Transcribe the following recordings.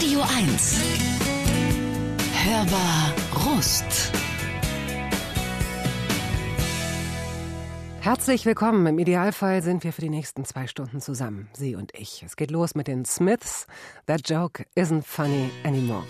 Radio 1. Hörbar Rust. Herzlich willkommen. Im Idealfall sind wir für die nächsten 2 Stunden zusammen, Sie und ich. Es geht los mit den Smiths. That joke isn't funny anymore.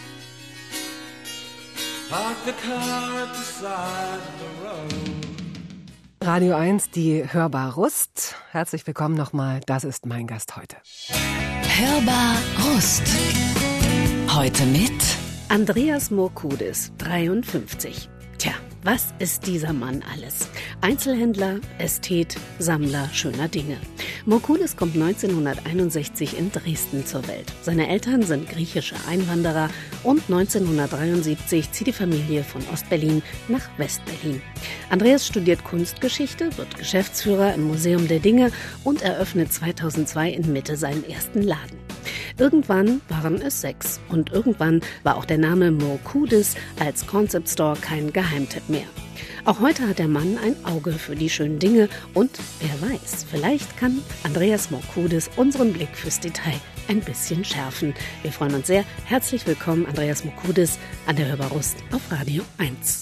Park the car at the side of the road. Radio 1, die Hörbar Rust. Herzlich willkommen nochmal. Das ist mein Gast heute. Hörbar Rust. Heute mit Andreas Mourkoudis, 53. Tja, was ist dieser Mann alles? Einzelhändler, Ästhet, Sammler schöner Dinge. Mourkoudis kommt 1961 in Dresden zur Welt. Seine Eltern sind griechische Einwanderer und 1973 zieht die Familie von Ostberlin nach Westberlin. Andreas studiert Kunstgeschichte, wird Geschäftsführer im Museum der Dinge und eröffnet 2002 in Mitte seinen ersten Laden. Irgendwann waren es 6 und irgendwann war auch der Name Mourkoudis als Concept Store kein Geheimtipp mehr. Auch heute hat der Mann ein Auge für die schönen Dinge und wer weiß, vielleicht kann Andreas Mourkoudis unseren Blick fürs Detail ein bisschen schärfen. Wir freuen uns sehr. Herzlich willkommen, Andreas Mourkoudis, an der Hörbar Rust auf Radio 1.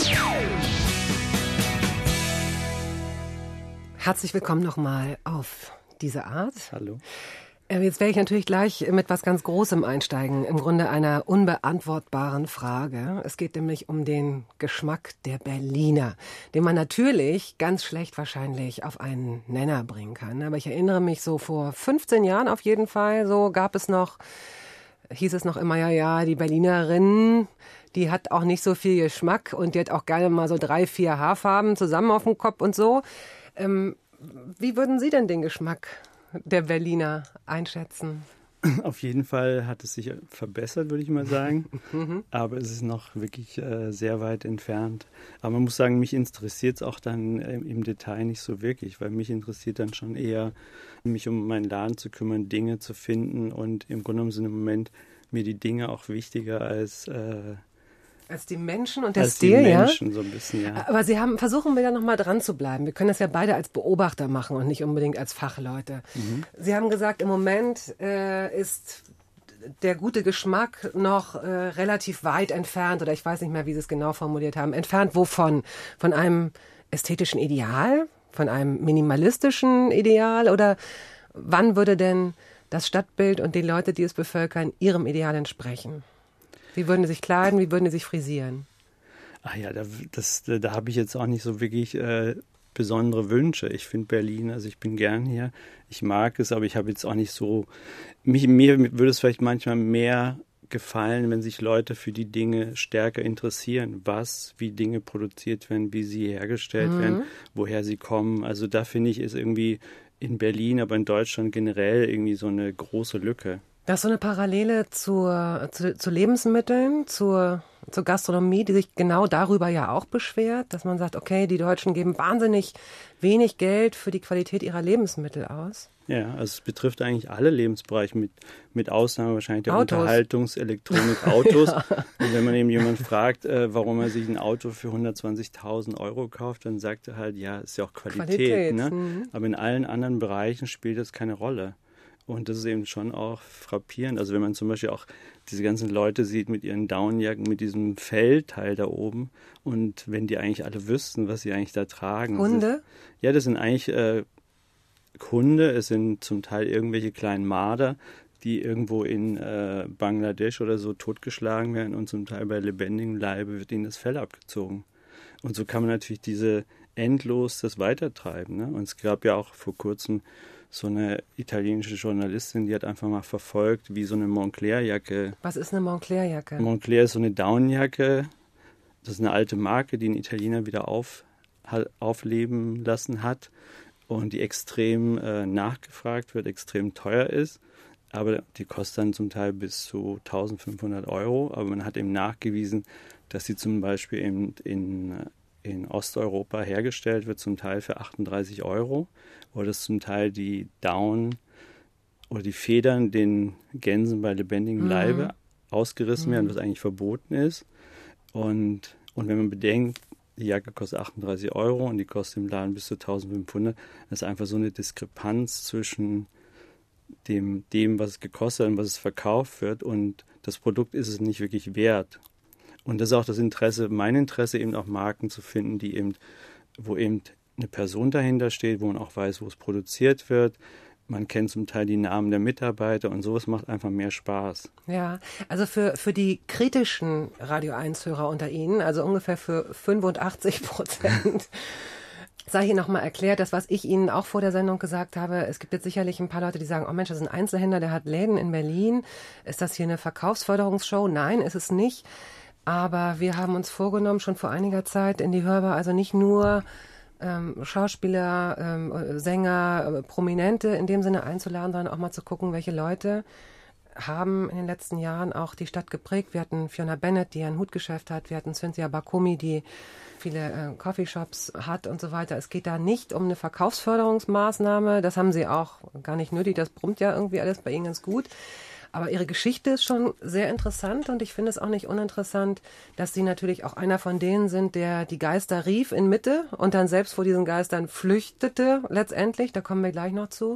Herzlich willkommen nochmal auf diese Art. Hallo. Jetzt werde ich natürlich gleich mit was ganz Großem einsteigen, im Grunde einer unbeantwortbaren Frage. Es geht nämlich um den Geschmack der Berliner, den man natürlich ganz schlecht wahrscheinlich auf einen Nenner bringen kann. Aber ich erinnere mich so vor 15 Jahren auf jeden Fall, so hieß es noch immer, ja, die Berlinerin, die hat auch nicht so viel Geschmack und die hat auch gerne mal so 3, 4 Haarfarben zusammen auf dem Kopf und so. Wie würden Sie denn den Geschmack der Berliner einschätzen? Auf jeden Fall hat es sich verbessert, würde ich mal sagen. Aber es ist noch wirklich sehr weit entfernt. Aber man muss sagen, mich interessiert es auch dann im Detail nicht so wirklich, weil mich interessiert dann schon eher, mich um meinen Laden zu kümmern, Dinge zu finden. Und im Grunde genommen sind im Moment mir die Dinge auch wichtiger als die Menschen und der Stil, die Menschen, ja? So ein bisschen, ja. Aber Sie versuchen wieder noch mal dran zu bleiben. Wir können das ja beide als Beobachter machen und nicht unbedingt als Fachleute. Sie haben gesagt, im Moment ist der gute Geschmack noch relativ weit entfernt, oder ich weiß nicht mehr, wie Sie es genau formuliert haben. Entfernt wovon? Von einem ästhetischen Ideal? Von einem minimalistischen Ideal? Oder wann würde denn das Stadtbild und die Leute, die es bevölkern, ihrem Ideal entsprechen? Wie würden die sich kleiden, wie würden die sich frisieren? Ach ja, da habe ich jetzt auch nicht so wirklich besondere Wünsche. Ich finde Berlin, also ich bin gern hier, ich mag es, aber ich habe jetzt auch nicht so, mir würde es vielleicht manchmal mehr gefallen, wenn sich Leute für die Dinge stärker interessieren, wie Dinge produziert werden, wie sie hergestellt werden, woher sie kommen. Also da finde ich, ist irgendwie in Berlin, aber in Deutschland generell irgendwie so eine große Lücke. Das ist so eine Parallele zu Lebensmitteln, zur Gastronomie, die sich genau darüber ja auch beschwert, dass man sagt, okay, die Deutschen geben wahnsinnig wenig Geld für die Qualität ihrer Lebensmittel aus. Ja, also es betrifft eigentlich alle Lebensbereiche, mit Ausnahme wahrscheinlich der Autos. Unterhaltungselektronik, Autos. Ja. Und wenn man eben jemanden fragt, warum er sich ein Auto für 120.000 Euro kauft, dann sagt er halt, ja, ist ja auch Qualität. Ne? Aber in allen anderen Bereichen spielt das keine Rolle. Und das ist eben schon auch frappierend. Also wenn man zum Beispiel auch diese ganzen Leute sieht mit ihren Downjacken, mit diesem Fellteil da oben. Und wenn die eigentlich alle wüssten, was sie eigentlich da tragen. Hunde? Das sind eigentlich Hunde. Es sind zum Teil irgendwelche kleinen Marder, die irgendwo in Bangladesch oder so totgeschlagen werden. Und zum Teil bei lebendigem Leibe wird ihnen das Fell abgezogen. Und so kann man natürlich endlos das weitertreiben. Ne? Und es gab ja auch vor kurzem so eine italienische Journalistin, die hat einfach mal verfolgt, wie so eine Moncler-Jacke. Was ist eine Moncler-Jacke? Moncler ist so eine Downjacke. Das ist eine alte Marke, die ein Italiener wieder aufleben lassen hat und die extrem nachgefragt wird, extrem teuer ist. Aber die kostet dann zum Teil bis zu 1.500 Euro. Aber man hat eben nachgewiesen, dass sie zum Beispiel in Osteuropa hergestellt wird, zum Teil für 38 Euro. Oder dass zum Teil die Down oder die Federn den Gänsen bei lebendigem Leibe ausgerissen werden, was eigentlich verboten ist. Und wenn man bedenkt, die Jacke kostet 38 Euro und die kostet im Laden bis zu 1.500, das ist einfach so eine Diskrepanz zwischen dem, was es gekostet hat und was es verkauft wird. Und das Produkt ist es nicht wirklich wert. Und das ist auch das Interesse, mein Interesse, eben auch Marken zu finden, wo eben eine Person dahinter steht, wo man auch weiß, wo es produziert wird. Man kennt zum Teil die Namen der Mitarbeiter und sowas macht einfach mehr Spaß. Ja, also für die kritischen Radio 1-Hörer unter Ihnen, also ungefähr für 85%, sei hier nochmal erklärt, das, was ich Ihnen auch vor der Sendung gesagt habe. Es gibt jetzt sicherlich ein paar Leute, die sagen, oh Mensch, das ist ein Einzelhändler, der hat Läden in Berlin. Ist das hier eine Verkaufsförderungsshow? Nein, ist es nicht. Aber wir haben uns vorgenommen, schon vor einiger Zeit in die Hörbar, also nicht nur Schauspieler, Sänger, Prominente in dem Sinne einzuladen, sondern auch mal zu gucken, welche Leute haben in den letzten Jahren auch die Stadt geprägt. Wir hatten Fiona Bennett, die ein Hutgeschäft hat. Wir hatten Cynthia Bakomi, die viele Coffeeshops hat und so weiter. Es geht da nicht um eine Verkaufsförderungsmaßnahme. Das haben sie auch gar nicht nötig. Das brummt ja irgendwie alles bei ihnen ganz gut. Aber ihre Geschichte ist schon sehr interessant und ich finde es auch nicht uninteressant, dass sie natürlich auch einer von denen sind, der die Geister rief in Mitte und dann selbst vor diesen Geistern flüchtete letztendlich. Da kommen wir gleich noch zu.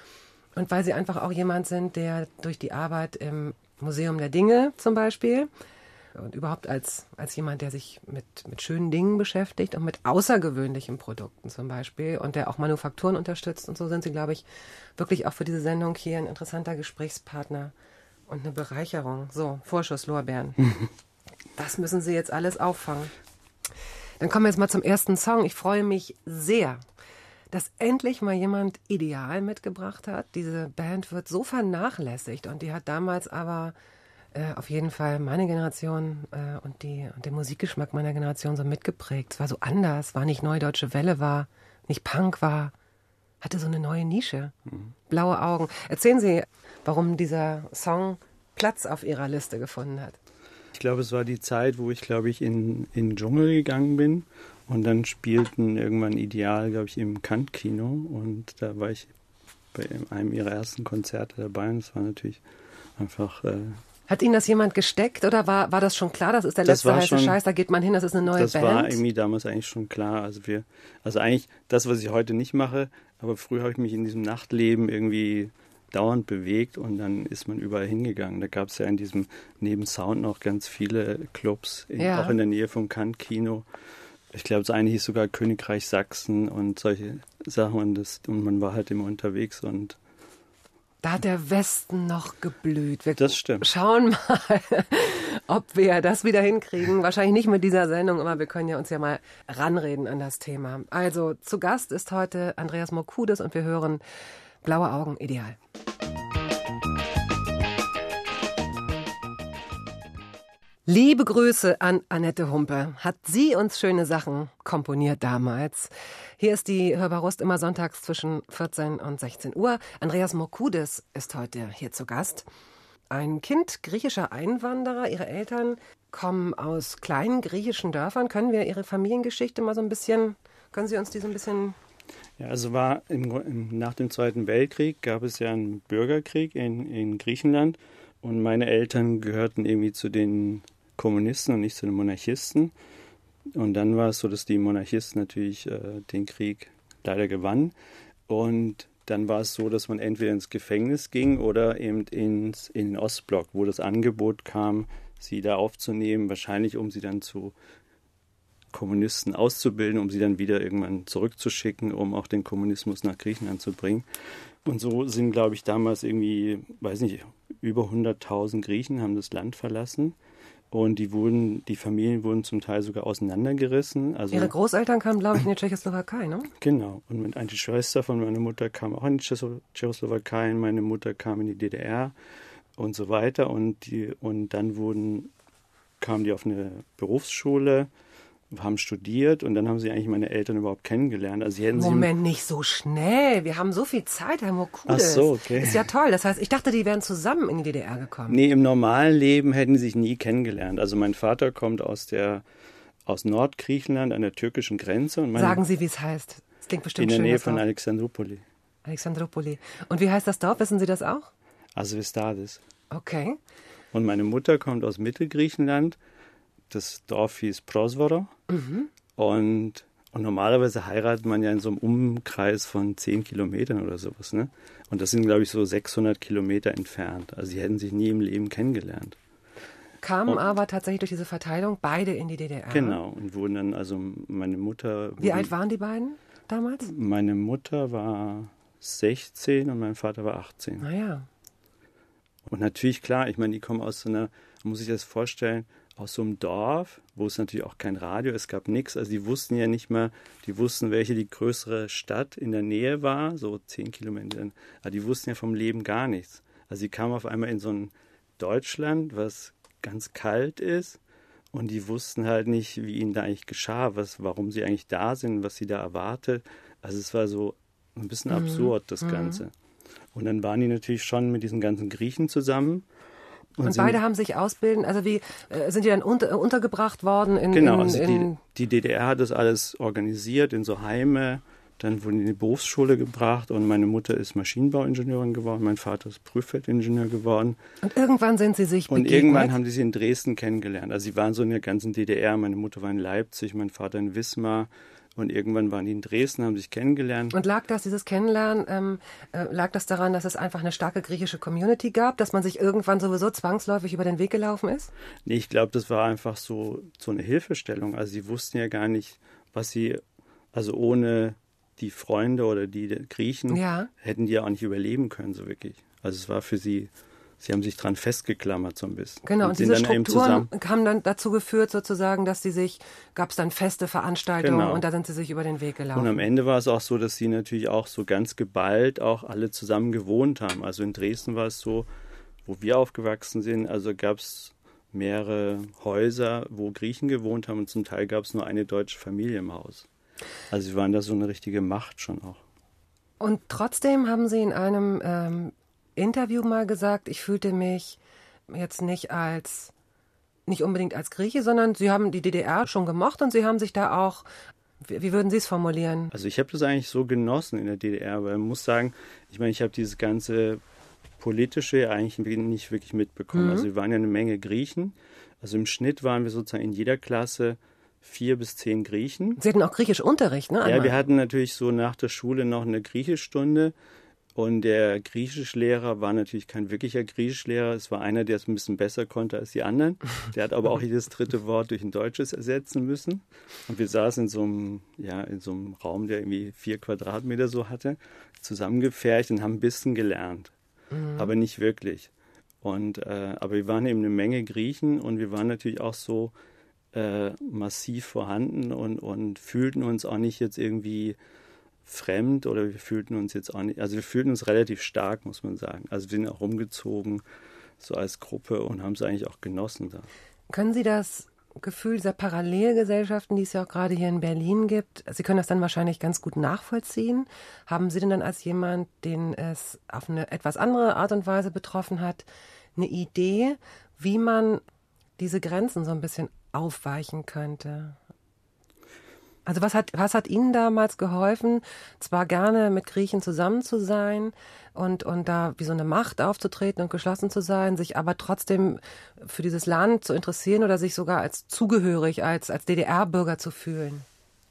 Und weil sie einfach auch jemand sind, der durch die Arbeit im Museum der Dinge zum Beispiel und überhaupt als jemand, der sich mit schönen Dingen beschäftigt und mit außergewöhnlichen Produkten zum Beispiel und der auch Manufakturen unterstützt und so sind sie, glaube ich, wirklich auch für diese Sendung hier ein interessanter Gesprächspartner und eine Bereicherung. So, Vorschusslorbeeren. Das müssen Sie jetzt alles auffangen. Dann kommen wir jetzt mal zum ersten Song. Ich freue mich sehr, dass endlich mal jemand Ideal mitgebracht hat. Diese Band wird so vernachlässigt und die hat damals aber auf jeden Fall meine Generation und den Musikgeschmack meiner Generation so mitgeprägt. Es war so anders, war nicht Neue Deutsche Welle, war nicht Punk, hatte so eine neue Nische. Blaue Augen. Erzählen Sie, warum dieser Song Platz auf Ihrer Liste gefunden hat. Ich glaube, es war die Zeit, wo ich, in den Dschungel gegangen bin und dann spielten irgendwann Ideal, glaube ich, im Kant-Kino und da war ich bei einem ihrer ersten Konzerte dabei und es war natürlich einfach... Hat Ihnen das jemand gesteckt oder war das schon klar, das ist der letzte heiße Scheiß, da geht man hin, das ist eine neue Band? Das war irgendwie damals eigentlich schon klar. Also eigentlich das, was ich heute nicht mache, aber früher habe ich mich in diesem Nachtleben irgendwie dauernd bewegt und dann ist man überall hingegangen. Da gab es ja in diesem neben Sound noch ganz viele Clubs, auch in der Nähe vom Kant-Kino. Ich glaube, das eine hieß sogar Königreich Sachsen und solche Sachen und man war halt immer unterwegs und da hat der Westen noch geblüht. Wir das stimmt. Schauen mal, ob wir das wieder hinkriegen. Wahrscheinlich nicht mit dieser Sendung, aber wir können ja uns ja mal ranreden an das Thema. Also zu Gast ist heute Andreas Mokoudis und wir hören Blaue Augen, Ideal. Liebe Grüße an Annette Humpe. Hat sie uns schöne Sachen komponiert damals. Hier ist die Hörbar Rust immer sonntags zwischen 14 und 16 Uhr. Andreas Mokoudis ist heute hier zu Gast. Ein Kind griechischer Einwanderer. Ihre Eltern kommen aus kleinen griechischen Dörfern. Können wir Ihre Familiengeschichte mal so ein bisschen, können Sie uns die so ein bisschen... Ja, also nach dem Zweiten Weltkrieg gab es ja einen Bürgerkrieg in Griechenland und meine Eltern gehörten irgendwie zu den Kommunisten und nicht zu den Monarchisten. Und dann war es so, dass die Monarchisten natürlich den Krieg leider gewannen. Und dann war es so, dass man entweder ins Gefängnis ging oder eben in den Ostblock, wo das Angebot kam, sie da aufzunehmen, wahrscheinlich um sie dann zu Kommunisten auszubilden, um sie dann wieder irgendwann zurückzuschicken, um auch den Kommunismus nach Griechenland zu bringen. Und so sind, glaube ich, damals irgendwie, über 100.000 Griechen haben das Land verlassen. Und die Familien wurden zum Teil sogar auseinandergerissen. Also, Ihre Großeltern kamen, glaube ich, in die Tschechoslowakei, ne? Genau. Und eine Schwester von meiner Mutter kam auch in die Tschechoslowakei. Meine Mutter kam in die DDR und so weiter. Und dann kamen die auf eine Berufsschule, haben studiert und dann haben sie eigentlich meine Eltern überhaupt kennengelernt. Also Moment, nicht so schnell. Wir haben so viel Zeit, Herr Mokoudis. Ach so, okay. Ist ja toll. Das heißt, ich dachte, die wären zusammen in die DDR gekommen. Nee, im normalen Leben hätten sie sich nie kennengelernt. Also mein Vater kommt aus Nordgriechenland an der türkischen Grenze. Und Sagen Sie, wie es heißt. Das klingt bestimmt schön. In der Nähe von Alexandroupoli. Alexandroupoli. Und wie heißt das Dorf? Wissen Sie das auch? Asvestadis. Okay. Und meine Mutter kommt aus Mittelgriechenland. Das Dorf hieß Prosvoro. Und Und normalerweise heiratet man ja in so einem Umkreis von 10 Kilometern oder sowas, ne? Und das sind, glaube ich, so 600 Kilometer entfernt. Also sie hätten sich nie im Leben kennengelernt. Kamen aber tatsächlich durch diese Verteilung beide in die DDR. Genau, und wurden dann, also meine Mutter... Wie alt waren die beiden damals? Meine Mutter war 16 und mein Vater war 18. Naja. Und natürlich, klar, ich meine, die kommen aus so einer, man muss sich das vorstellen, aus so einem Dorf, wo es natürlich auch kein Radio, es gab nichts. Also die wussten ja nicht mal, die wussten, welche die größere Stadt in der Nähe war, so 10 Kilometer. Aber die wussten ja vom Leben gar nichts. Also sie kamen auf einmal in so ein Deutschland, was ganz kalt ist. Und die wussten halt nicht, wie ihnen da eigentlich geschah, warum sie eigentlich da sind, was sie da erwartet. Also es war so ein bisschen absurd, das Ganze. Und dann waren die natürlich schon mit diesen ganzen Griechen zusammen. Und beide haben sich ausbilden, also wie sind die dann untergebracht worden? Die DDR hat das alles organisiert in so Heime. Dann wurden die in die Berufsschule gebracht und meine Mutter ist Maschinenbauingenieurin geworden, mein Vater ist Prüffeldingenieur geworden. Und irgendwann sind sie sich begegnet? Und irgendwann haben die sie in Dresden kennengelernt. Also sie waren so in der ganzen DDR. Meine Mutter war in Leipzig, mein Vater in Wismar. Und irgendwann waren die in Dresden, haben sich kennengelernt. Und dieses Kennenlernen, lag das daran, dass es einfach eine starke griechische Community gab, dass man sich irgendwann sowieso zwangsläufig über den Weg gelaufen ist? Nee, ich glaube, das war einfach so eine Hilfestellung. Also sie wussten ja gar nicht, also ohne die Freunde oder die Griechen hätten die ja auch nicht überleben können, so wirklich. Also es war für sie haben sich dran festgeklammert so ein bisschen. Genau, und diese Strukturen haben dann dazu geführt sozusagen, dass gab es dann feste Veranstaltungen und da sind sie sich über den Weg gelaufen. Und am Ende war es auch so, dass sie natürlich auch so ganz geballt auch alle zusammen gewohnt haben. Also in Dresden war es so, wo wir aufgewachsen sind, also gab es mehrere Häuser, wo Griechen gewohnt haben und zum Teil gab es nur eine deutsche Familie im Haus. Also sie waren da so eine richtige Macht schon auch. Und trotzdem haben Sie in einem Interview mal gesagt, ich fühlte mich jetzt nicht unbedingt als Grieche, sondern Sie haben die DDR schon gemocht und Sie haben sich da auch, wie würden Sie es formulieren? Also ich habe das eigentlich so genossen in der DDR, weil man muss sagen, ich meine, ich habe dieses ganze Politische eigentlich nicht wirklich mitbekommen. Also wir waren ja eine Menge Griechen, also im Schnitt waren wir sozusagen in jeder Klasse 4 bis 10 Griechen. Sie hatten auch Griechischunterricht, ne? Ja, wir hatten natürlich so nach der Schule noch eine Griechischstunde. Und der Griechischlehrer war natürlich kein wirklicher Griechischlehrer. Es war einer, der es ein bisschen besser konnte als die anderen. Der hat aber auch jedes dritte Wort durch ein deutsches ersetzen müssen. Und wir saßen in so einem Raum, der irgendwie 4 Quadratmeter so hatte, zusammengepfercht und haben ein bisschen gelernt. Aber nicht wirklich. Aber wir waren eben eine Menge Griechen und wir waren natürlich auch so massiv vorhanden und fühlten uns auch nicht jetzt irgendwie fremd oder wir fühlten uns jetzt auch nicht, also wir fühlten uns relativ stark, muss man sagen. Also wir sind auch rumgezogen, so als Gruppe und haben es eigentlich auch genossen da. Können Sie das Gefühl dieser Parallelgesellschaften, die es ja auch gerade hier in Berlin gibt, Sie können das dann wahrscheinlich ganz gut nachvollziehen. Haben Sie denn dann als jemand, den es auf eine etwas andere Art und Weise betroffen hat, eine Idee, wie man diese Grenzen so ein bisschen aufweichen könnte? Also was hat Ihnen damals geholfen, zwar gerne mit Griechen zusammen zu sein und da wie so eine Macht aufzutreten und geschlossen zu sein, sich aber trotzdem für dieses Land zu interessieren oder sich sogar als zugehörig, als DDR-Bürger zu fühlen?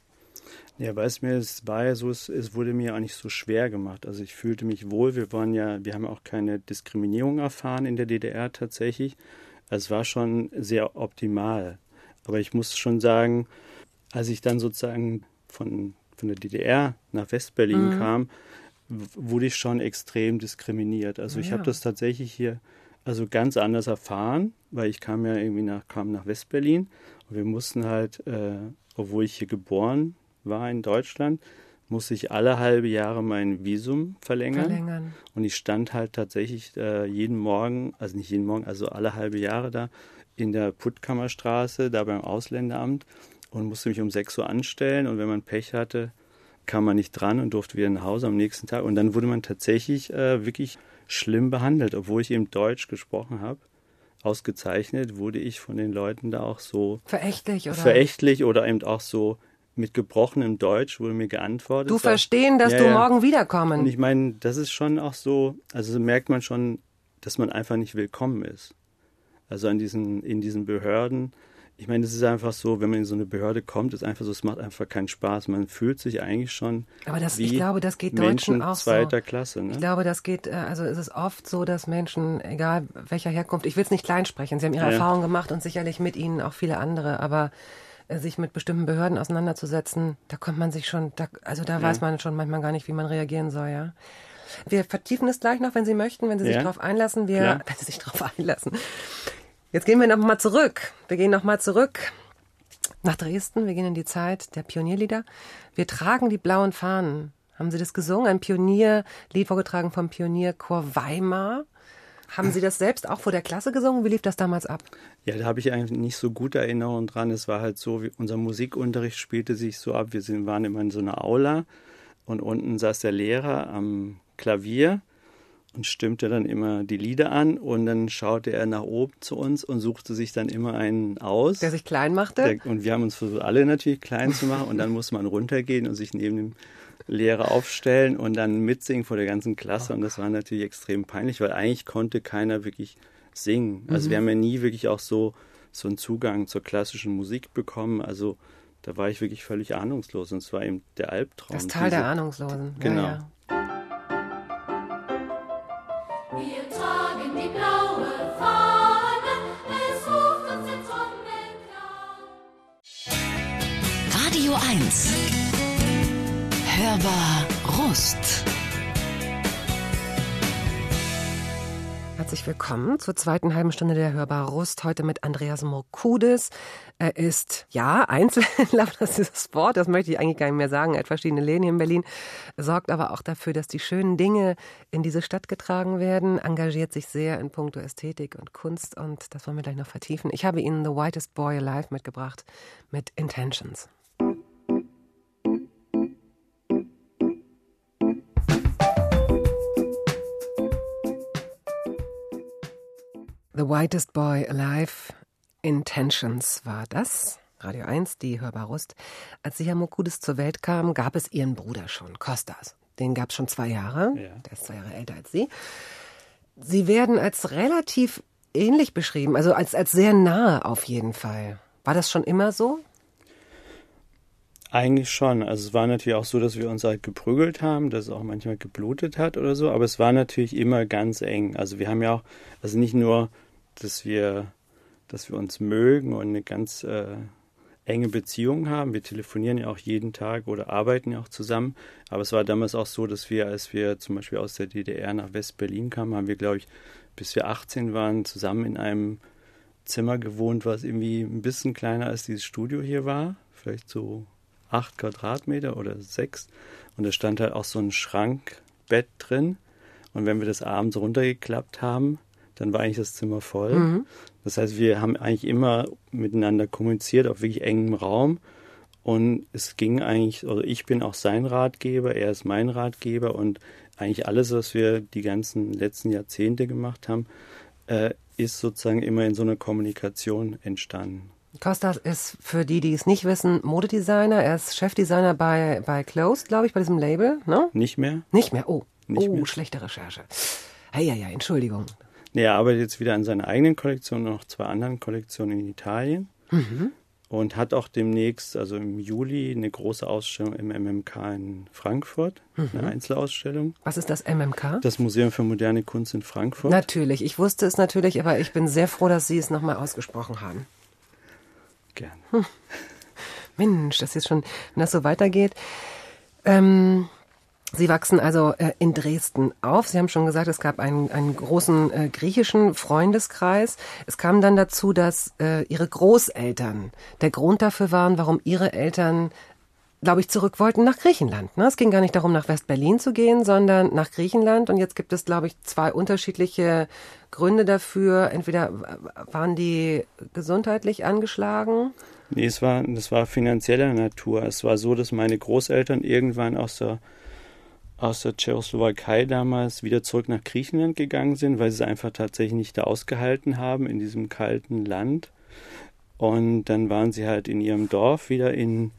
Ja, es war ja so, es wurde mir auch nicht so schwer gemacht. Also ich fühlte mich wohl. Wir haben auch keine Diskriminierung erfahren in der DDR tatsächlich. Also es war schon sehr optimal. Aber ich muss schon sagen, als ich dann sozusagen von der DDR nach Westberlin kam, wurde ich schon extrem diskriminiert. Also ich habe das tatsächlich hier ganz anders erfahren, weil ich kam nach Westberlin und wir mussten halt, obwohl ich hier geboren war in Deutschland, musste ich alle halbe Jahre mein Visum verlängern. Und ich stand halt tatsächlich jeden Morgen, also nicht jeden Morgen, also alle halbe Jahre da in der Puttkammerstraße, da beim Ausländeramt und musste mich um 6 Uhr anstellen und wenn man Pech hatte, kam man nicht dran und durfte wieder nach Hause am nächsten Tag. Und dann wurde man tatsächlich wirklich schlimm behandelt, obwohl ich eben Deutsch gesprochen habe. Ausgezeichnet wurde ich von den Leuten da auch so verächtlich oder eben auch so mit gebrochenem Deutsch wurde mir geantwortet. Du verstehen, dass du morgen wiederkommen. Und ich meine, das ist schon auch so, also merkt man schon, dass man einfach nicht willkommen ist. Also in diesen Behörden, Ich meine, es ist einfach so, wenn man in so eine Behörde kommt, ist einfach so, es macht einfach keinen Spaß. Man fühlt sich eigentlich schon wie ich glaube, das geht Menschen Deutschen auch zweiter so. Klasse. Ne? Ich glaube, das geht, also es ist oft so, dass Menschen, egal welcher Herkunft, ich will es nicht kleinsprechen, sie haben ihre Erfahrungen gemacht und sicherlich mit ihnen auch viele andere, aber sich mit bestimmten Behörden auseinanderzusetzen, da kommt man sich schon, da weiß man schon manchmal gar nicht, wie man reagieren soll, ja. Wir vertiefen es gleich noch, wenn Sie möchten, wenn Sie sich darauf einlassen. Wenn Sie sich darauf einlassen. Jetzt gehen wir nochmal zurück. Wir gehen nochmal zurück nach Dresden. Wir gehen in die Zeit der Pionierlieder. Wir tragen die blauen Fahnen. Haben Sie das gesungen? Ein Pionierlied vorgetragen vom Pionierchor Weimar. Haben Sie das selbst auch vor der Klasse gesungen? Wie lief das damals ab? Ja, da habe ich eigentlich nicht so gute Erinnerungen dran. Es war halt so, unser Musikunterricht spielte sich so ab. Wir waren immer in so einer Aula und unten saß der Lehrer am Klavier und stimmte dann immer die Lieder an und dann schaute er nach oben zu uns und suchte sich dann immer einen aus. Der sich klein machte? Und wir haben uns versucht, alle natürlich klein zu machen und dann musste man runtergehen und sich neben dem Lehrer aufstellen und dann mitsingen vor der ganzen Klasse und das war natürlich extrem peinlich, weil eigentlich konnte keiner wirklich singen. Also wir haben ja nie wirklich auch so einen Zugang zur klassischen Musik bekommen, also da war ich wirklich völlig ahnungslos und es war eben der Albtraum. Das Tal der Ahnungslosen. Genau. Ja. Wir tragen die blaue Fahne, es ruft uns der Sonnenklang. Radio 1. Hörbar Rust. Herzlich willkommen zur zweiten halben Stunde der Hörbar Rust. Heute mit Andreas Mokoudis. Er ist, Einzelhändler, das ist das Wort, das möchte ich eigentlich gar nicht mehr sagen. Er hat verschiedene Läden hier in Berlin, sorgt aber auch dafür, dass die schönen Dinge in diese Stadt getragen werden, engagiert sich sehr in puncto Ästhetik und Kunst und das wollen wir gleich noch vertiefen. Ich habe Ihnen The Whitest Boy Alive mitgebracht mit Intentions. The Whitest Boy Alive, Intentions war das. Radio 1, die Hörbar Rust. Als Sie, Herr Mokoudis, zur Welt kam, gab es Ihren Bruder schon, Kostas. Den gab es schon 2 Jahre. Ja. Der ist 2 Jahre älter als Sie. Sie werden als relativ ähnlich beschrieben, also als sehr nahe auf jeden Fall. War das schon immer so? Eigentlich schon. Also es war natürlich auch so, dass wir uns halt geprügelt haben, dass es auch manchmal geblutet hat oder so, aber es war natürlich immer ganz eng. Also wir haben ja auch, also nicht nur, dass wir uns mögen und eine ganz enge Beziehung haben. Wir telefonieren ja auch jeden Tag oder arbeiten ja auch zusammen. Aber es war damals auch so, dass wir, als wir zum Beispiel aus der DDR nach West-Berlin kamen, haben wir, glaube ich, bis wir 18 waren, zusammen in einem Zimmer gewohnt, was irgendwie ein bisschen kleiner als dieses Studio hier war. Vielleicht so 8 Quadratmeter oder 6. Und da stand halt auch so ein Schrankbett drin. Und wenn wir das abends runtergeklappt haben, dann war eigentlich das Zimmer voll. Mhm. Das heißt, wir haben eigentlich immer miteinander kommuniziert, auf wirklich engem Raum. Und es ging eigentlich, also ich bin auch sein Ratgeber, er ist mein Ratgeber. Und eigentlich alles, was wir die ganzen letzten Jahrzehnte gemacht haben, ist sozusagen immer in so einer Kommunikation entstanden. Kostas ist, für die es nicht wissen, Modedesigner. Er ist Chefdesigner bei Closed, glaube ich, bei diesem Label. Ne? Nicht mehr. Nicht mehr? Oh, nicht mehr. Schlechte Recherche. Ja, Entschuldigung. Nee, er arbeitet jetzt wieder an seiner eigenen Kollektion und noch 2 anderen Kollektionen in Italien. Mhm. Und hat auch demnächst, also im Juli, eine große Ausstellung im MMK in Frankfurt. Eine Einzelausstellung. Was ist das MMK? Das Museum für moderne Kunst in Frankfurt. Natürlich, ich wusste es natürlich, aber ich bin sehr froh, dass Sie es nochmal ausgesprochen haben. Gerne. Mensch, das ist schon, wenn das so weitergeht. Sie wachsen also in Dresden auf. Sie haben schon gesagt, es gab einen großen griechischen Freundeskreis. Es kam dann dazu, dass Ihre Großeltern der Grund dafür waren, warum Ihre Eltern, glaube ich, zurück wollten nach Griechenland. Ne? Es ging gar nicht darum, nach West-Berlin zu gehen, sondern nach Griechenland. Und jetzt gibt es, glaube ich, 2 unterschiedliche Gründe dafür. Entweder waren die gesundheitlich angeschlagen? Nee, das war finanzieller Natur. Es war so, dass meine Großeltern irgendwann aus der Tschechoslowakei damals wieder zurück nach Griechenland gegangen sind, weil sie es einfach tatsächlich nicht da ausgehalten haben in diesem kalten Land. Und dann waren sie halt in ihrem Dorf wieder in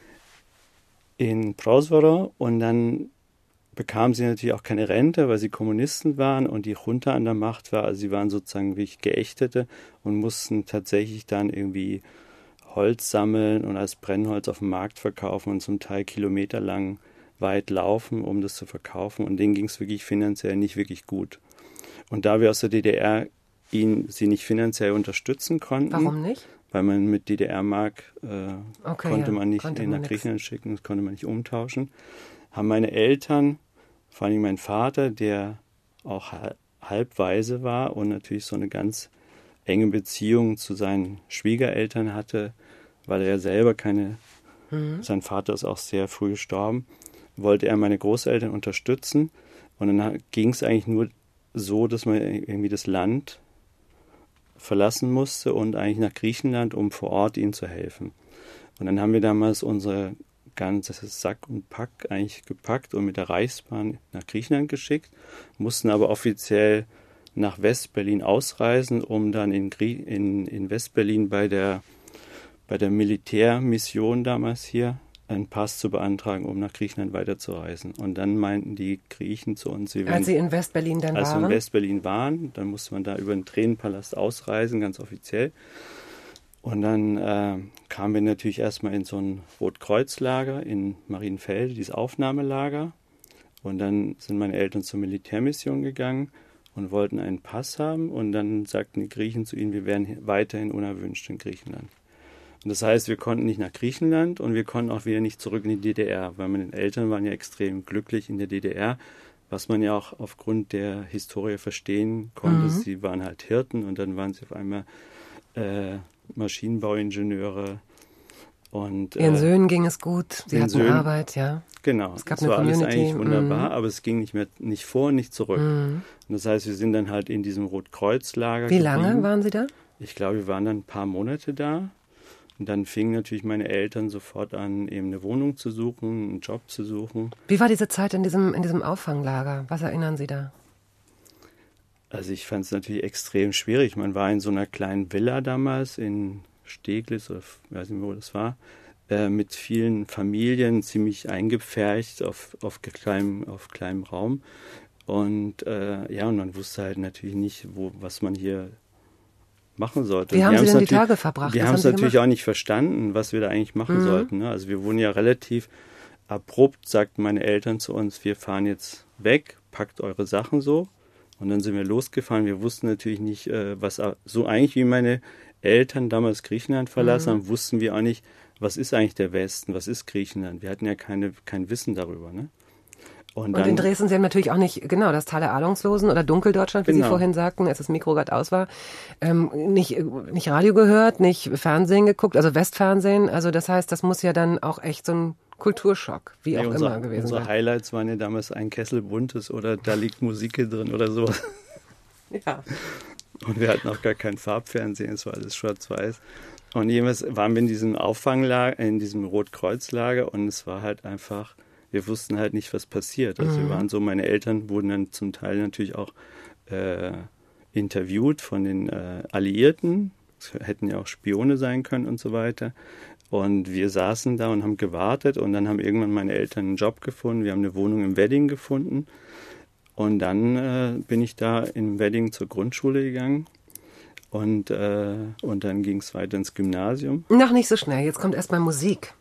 Prausvaro und dann bekamen sie natürlich auch keine Rente, weil sie Kommunisten waren und die Junta an der Macht war. Also sie waren sozusagen wirklich Geächtete und mussten tatsächlich dann irgendwie Holz sammeln und als Brennholz auf dem Markt verkaufen und zum Teil kilometerlang weit laufen, um das zu verkaufen. Und denen ging es wirklich finanziell nicht wirklich gut. Und da wir aus der DDR sie nicht finanziell unterstützen konnten. Warum nicht? Weil man mit DDR-Mark konnte man nicht konnte nach man Griechenland schicken, das konnte man nicht umtauschen. Haben meine Eltern, vor allem mein Vater, der auch halb Waise war und natürlich so eine ganz enge Beziehung zu seinen Schwiegereltern hatte, weil er selber sein Vater ist auch sehr früh gestorben, wollte er meine Großeltern unterstützen. Und dann ging es eigentlich nur so, dass man irgendwie das Land verlassen musste und eigentlich nach Griechenland, um vor Ort ihnen zu helfen. Und dann haben wir damals unser ganzes Sack und Pack eigentlich gepackt und mit der Reichsbahn nach Griechenland geschickt, mussten aber offiziell nach West-Berlin ausreisen, um dann in West-Berlin bei der Militärmission damals hier einen Pass zu beantragen, um nach Griechenland weiterzureisen. Und dann meinten die Griechen zu uns, als sie in West-Berlin dann waren? Als wir in West-Berlin waren, dann musste man da über den Tränenpalast ausreisen, ganz offiziell. Und dann kamen wir natürlich erstmal in so ein Rotkreuzlager in Marienfelde, dieses Aufnahmelager. Und dann sind meine Eltern zur Militärmission gegangen und wollten einen Pass haben. Und dann sagten die Griechen zu ihnen, wir wären weiterhin unerwünscht in Griechenland. Und das heißt, wir konnten nicht nach Griechenland und wir konnten auch wieder nicht zurück in die DDR, weil meine Eltern waren ja extrem glücklich in der DDR, was man ja auch aufgrund der Historie verstehen konnte. Sie waren halt Hirten und dann waren sie auf einmal Maschinenbauingenieure. Und Ihren Söhnen ging es gut, sie hatten Arbeit, ja. Genau, es gab das eine war alles Community. eigentlich wunderbar, aber es ging nicht vor und nicht zurück. Und das heißt, wir sind dann halt in diesem Rotkreuzlager Wie lange waren Sie da? Ich glaube, wir waren dann ein paar Monate da. Und dann fingen natürlich meine Eltern sofort an, eben eine Wohnung zu suchen, einen Job zu suchen. Wie war diese Zeit in diesem Auffanglager? Was erinnern Sie da? Also ich fand es natürlich extrem schwierig. Man war in so einer kleinen Villa damals in Steglitz, oder ich weiß nicht mehr, wo das war, mit vielen Familien, ziemlich eingepfercht auf kleinem Raum. Und und man wusste halt natürlich nicht, was man hier machen sollte. Wie haben Sie denn die Tage verbracht? Wir haben es natürlich auch nicht verstanden, was wir da eigentlich machen sollten. Ne? Also wir wurden ja relativ abrupt, sagten meine Eltern zu uns, wir fahren jetzt weg, packt eure Sachen so. Und dann sind wir losgefahren. Wir wussten natürlich nicht, so eigentlich wie meine Eltern damals Griechenland verlassen haben, wussten wir auch nicht, was ist eigentlich der Westen, was ist Griechenland. Wir hatten ja kein Wissen darüber. Ne? Und in Dresden, Sie haben natürlich auch nicht, genau, das Tal der Ahnungslosen oder Dunkeldeutschland, wie Sie vorhin sagten, als das Mikro gerade aus war, nicht Radio gehört, nicht Fernsehen geguckt, also Westfernsehen. Also das heißt, das muss ja dann auch echt so ein Kulturschock, wie auch immer gewesen sein. Unsere Highlights waren ja damals ein Kessel Buntes oder da liegt Musik drin oder so. Ja. Und wir hatten auch gar kein Farbfernsehen, es war alles schwarz-weiß. Und jemals waren wir in diesem Auffanglager, in diesem Rotkreuzlager und es war halt einfach, wir wussten halt nicht, was passiert. Also wir waren so, meine Eltern wurden dann zum Teil natürlich auch interviewt von den Alliierten. Es hätten ja auch Spione sein können und so weiter. Und wir saßen da und haben gewartet und dann haben irgendwann meine Eltern einen Job gefunden. Wir haben eine Wohnung im Wedding gefunden. Und dann bin ich da im Wedding zur Grundschule gegangen. Und dann ging es weiter ins Gymnasium. Noch nicht so schnell, jetzt kommt erstmal Musik.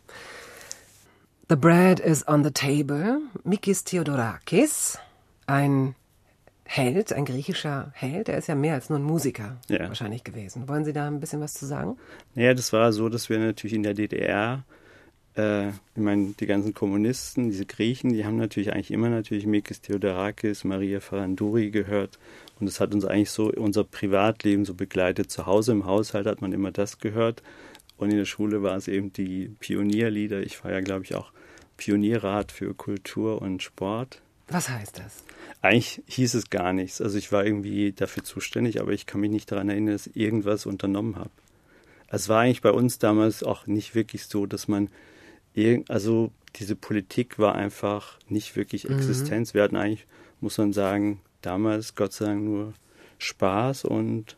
The bread is on the table. Mikis Theodorakis, ein Held, ein griechischer Held. Er ist ja mehr als nur ein Musiker wahrscheinlich gewesen. Wollen Sie da ein bisschen was zu sagen? Ja, das war so, dass wir natürlich in der DDR, ich meine, die ganzen Kommunisten, diese Griechen, die haben natürlich eigentlich immer Mikis Theodorakis, Maria Farandouri gehört. Und das hat uns eigentlich so unser Privatleben so begleitet. Zu Hause im Haushalt hat man immer das gehört. Und in der Schule war es eben die Pionierlieder. Ich war ja, glaube ich, auch Pionierrat für Kultur und Sport. Was heißt das? Eigentlich hieß es gar nichts. Also ich war irgendwie dafür zuständig, aber ich kann mich nicht daran erinnern, dass ich irgendwas unternommen habe. Es war eigentlich bei uns damals auch nicht wirklich so, dass man also diese Politik war einfach nicht wirklich Existenz. Wir hatten eigentlich, muss man sagen, damals Gott sei Dank nur Spaß und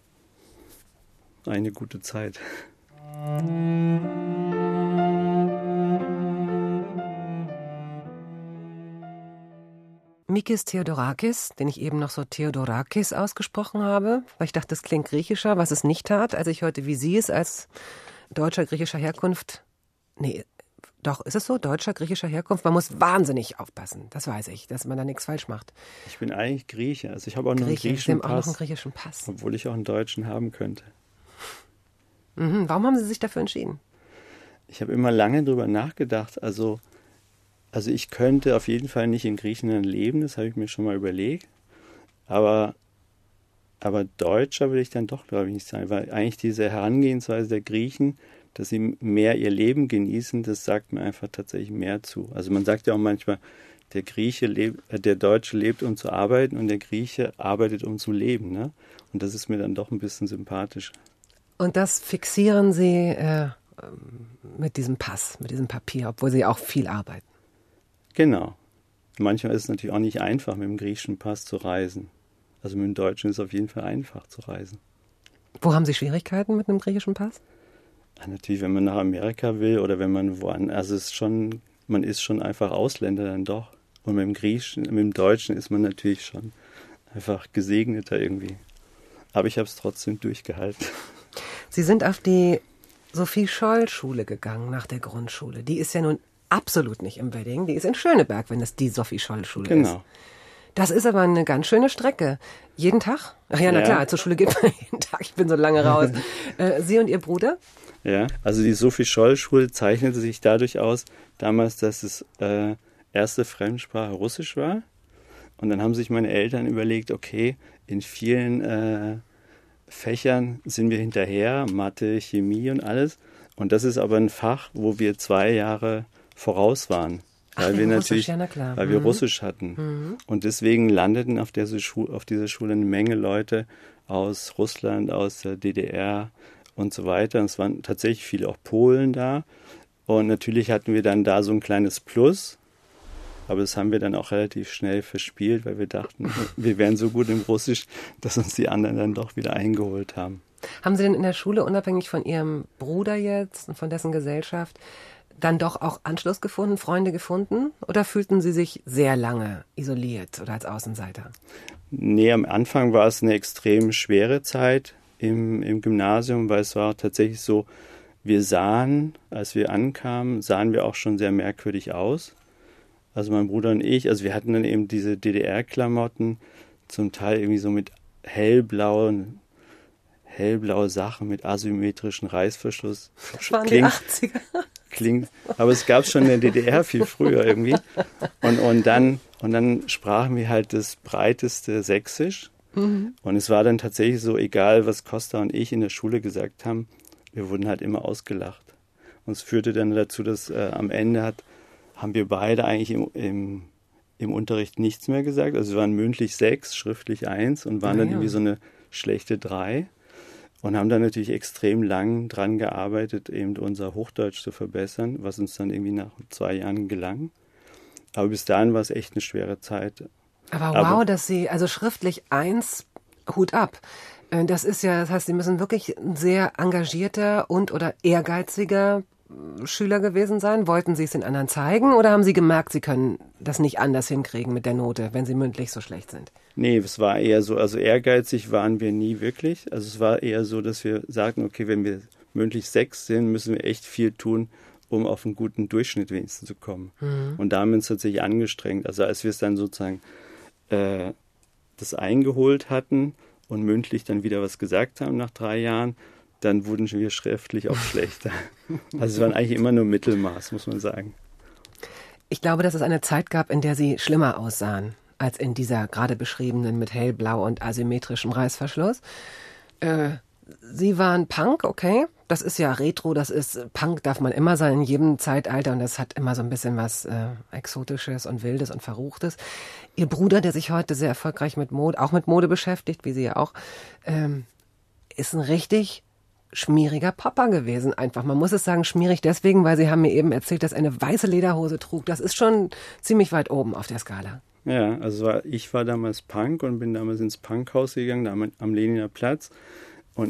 eine gute Zeit. Mikis Theodorakis, den ich eben noch so Theodorakis ausgesprochen habe, weil ich dachte, das klingt griechischer, was es nicht tat, als ich hörte, wie Sie es als deutscher, griechischer Herkunft, nee, doch, ist es so, deutscher, griechischer Herkunft? Man muss wahnsinnig aufpassen, das weiß ich, dass man da nichts falsch macht. Ich bin eigentlich Grieche, also ich habe auch noch einen Sie griechischen haben auch noch Pass, einen griechischen Pass. obwohl ich auch einen deutschen haben könnte. Mhm. Warum haben Sie sich dafür entschieden? Ich habe immer lange drüber nachgedacht, also ich könnte auf jeden Fall nicht in Griechenland leben, das habe ich mir schon mal überlegt, aber Deutscher will ich dann doch, glaube ich, nicht sein, weil eigentlich diese Herangehensweise der Griechen, dass sie mehr ihr Leben genießen, das sagt mir einfach tatsächlich mehr zu. Also man sagt ja auch manchmal, der Deutsche lebt, um zu arbeiten und der Grieche arbeitet, um zu leben. Ne? Und das ist mir dann doch ein bisschen sympathisch. Und das fixieren Sie mit diesem Pass, mit diesem Papier, obwohl Sie auch viel arbeiten. Genau. Manchmal ist es natürlich auch nicht einfach, mit dem griechischen Pass zu reisen. Also mit dem Deutschen ist es auf jeden Fall einfach zu reisen. Wo haben Sie Schwierigkeiten mit einem griechischen Pass? Ja, natürlich, wenn man nach Amerika will oder wenn man woanders, also man ist schon einfach Ausländer dann doch. Und mit dem Deutschen ist man natürlich schon einfach gesegneter irgendwie. Aber ich habe es trotzdem durchgehalten. Sie sind auf die Sophie-Scholl-Schule gegangen nach der Grundschule. Die ist ja nun absolut nicht im Wedding, die ist in Schöneberg, wenn es die Sophie-Scholl-Schule ist. Genau. Das ist aber eine ganz schöne Strecke. Jeden Tag? Ach ja, na klar, zur Schule geht man jeden Tag. Ich bin so lange raus. Sie und Ihr Bruder? Ja, also die Sophie-Scholl-Schule zeichnete sich dadurch aus, damals, dass es erste Fremdsprache Russisch war. Und dann haben sich meine Eltern überlegt, okay, in vielen Fächern sind wir hinterher, Mathe, Chemie und alles. Und das ist aber ein Fach, wo wir 2 Jahre voraus waren. Weil wir natürlich, weil wir Russisch hatten. Und deswegen landeten auf dieser Schule eine Menge Leute aus Russland, aus der DDR und so weiter. Und es waren tatsächlich viele auch Polen da. Und natürlich hatten wir dann da so ein kleines Plus. Aber das haben wir dann auch relativ schnell verspielt, weil wir dachten, wir wären so gut im Russisch, dass uns die anderen dann doch wieder eingeholt haben. Haben Sie denn in der Schule, unabhängig von Ihrem Bruder jetzt und von dessen Gesellschaft, dann doch auch Anschluss gefunden, Freunde gefunden? Oder fühlten Sie sich sehr lange isoliert oder als Außenseiter? Nee, am Anfang war es eine extrem schwere Zeit im Gymnasium, weil es war tatsächlich so, als wir ankamen, sahen wir auch schon sehr merkwürdig aus. Also mein Bruder und ich, also wir hatten dann eben diese DDR-Klamotten, zum Teil irgendwie so mit hellblaue Sachen mit asymmetrischen Reißverschluss. Das waren die 80er. Aber es gab es schon in der DDR viel früher irgendwie. Und dann sprachen wir halt das breiteste Sächsisch. Mhm. Und es war dann tatsächlich so, egal was Costa und ich in der Schule gesagt haben, wir wurden halt immer ausgelacht. Und es führte dann dazu, dass am Ende haben wir beide eigentlich im Unterricht nichts mehr gesagt. Also wir waren mündlich 6, schriftlich 1 und waren dann irgendwie so eine schlechte 3. Und haben dann natürlich extrem lang dran gearbeitet, eben unser Hochdeutsch zu verbessern, was uns dann irgendwie nach 2 Jahren gelang. Aber bis dahin war es echt eine schwere Zeit. Aber wow, dass Sie, also schriftlich 1, Hut ab. Das heißt, Sie müssen wirklich ein sehr engagierter oder ehrgeiziger Schüler gewesen sein. Wollten Sie es den anderen zeigen oder haben Sie gemerkt, Sie können das nicht anders hinkriegen mit der Note, wenn Sie mündlich so schlecht sind? Nee, es war eher so, also ehrgeizig waren wir nie wirklich. Also es war eher so, dass wir sagten, okay, wenn wir mündlich 6 sind, müssen wir echt viel tun, um auf einen guten Durchschnitt wenigstens zu kommen. Mhm. Und da haben wir uns tatsächlich angestrengt. Also als wir es dann sozusagen das eingeholt hatten und mündlich dann wieder was gesagt haben nach 3 Jahren, dann wurden wir schriftlich auch schlechter. Also es waren eigentlich immer nur Mittelmaß, muss man sagen. Ich glaube, dass es eine Zeit gab, in der Sie schlimmer aussahen als in dieser gerade beschriebenen mit hellblau und asymmetrischem Reißverschluss. Sie waren Punk, okay, das ist ja Retro, Punk darf man immer sein in jedem Zeitalter und das hat immer so ein bisschen was Exotisches und Wildes und Verruchtes. Ihr Bruder, der sich heute sehr erfolgreich mit Mode beschäftigt, wie Sie ja auch, ist ein richtig schmieriger Papa gewesen einfach. Man muss es sagen, schmierig deswegen, weil Sie haben mir eben erzählt, dass er eine weiße Lederhose trug. Das ist schon ziemlich weit oben auf der Skala. Ja, also ich war damals Punk und bin damals ins Punkhaus gegangen, da am Lehniner Platz. Und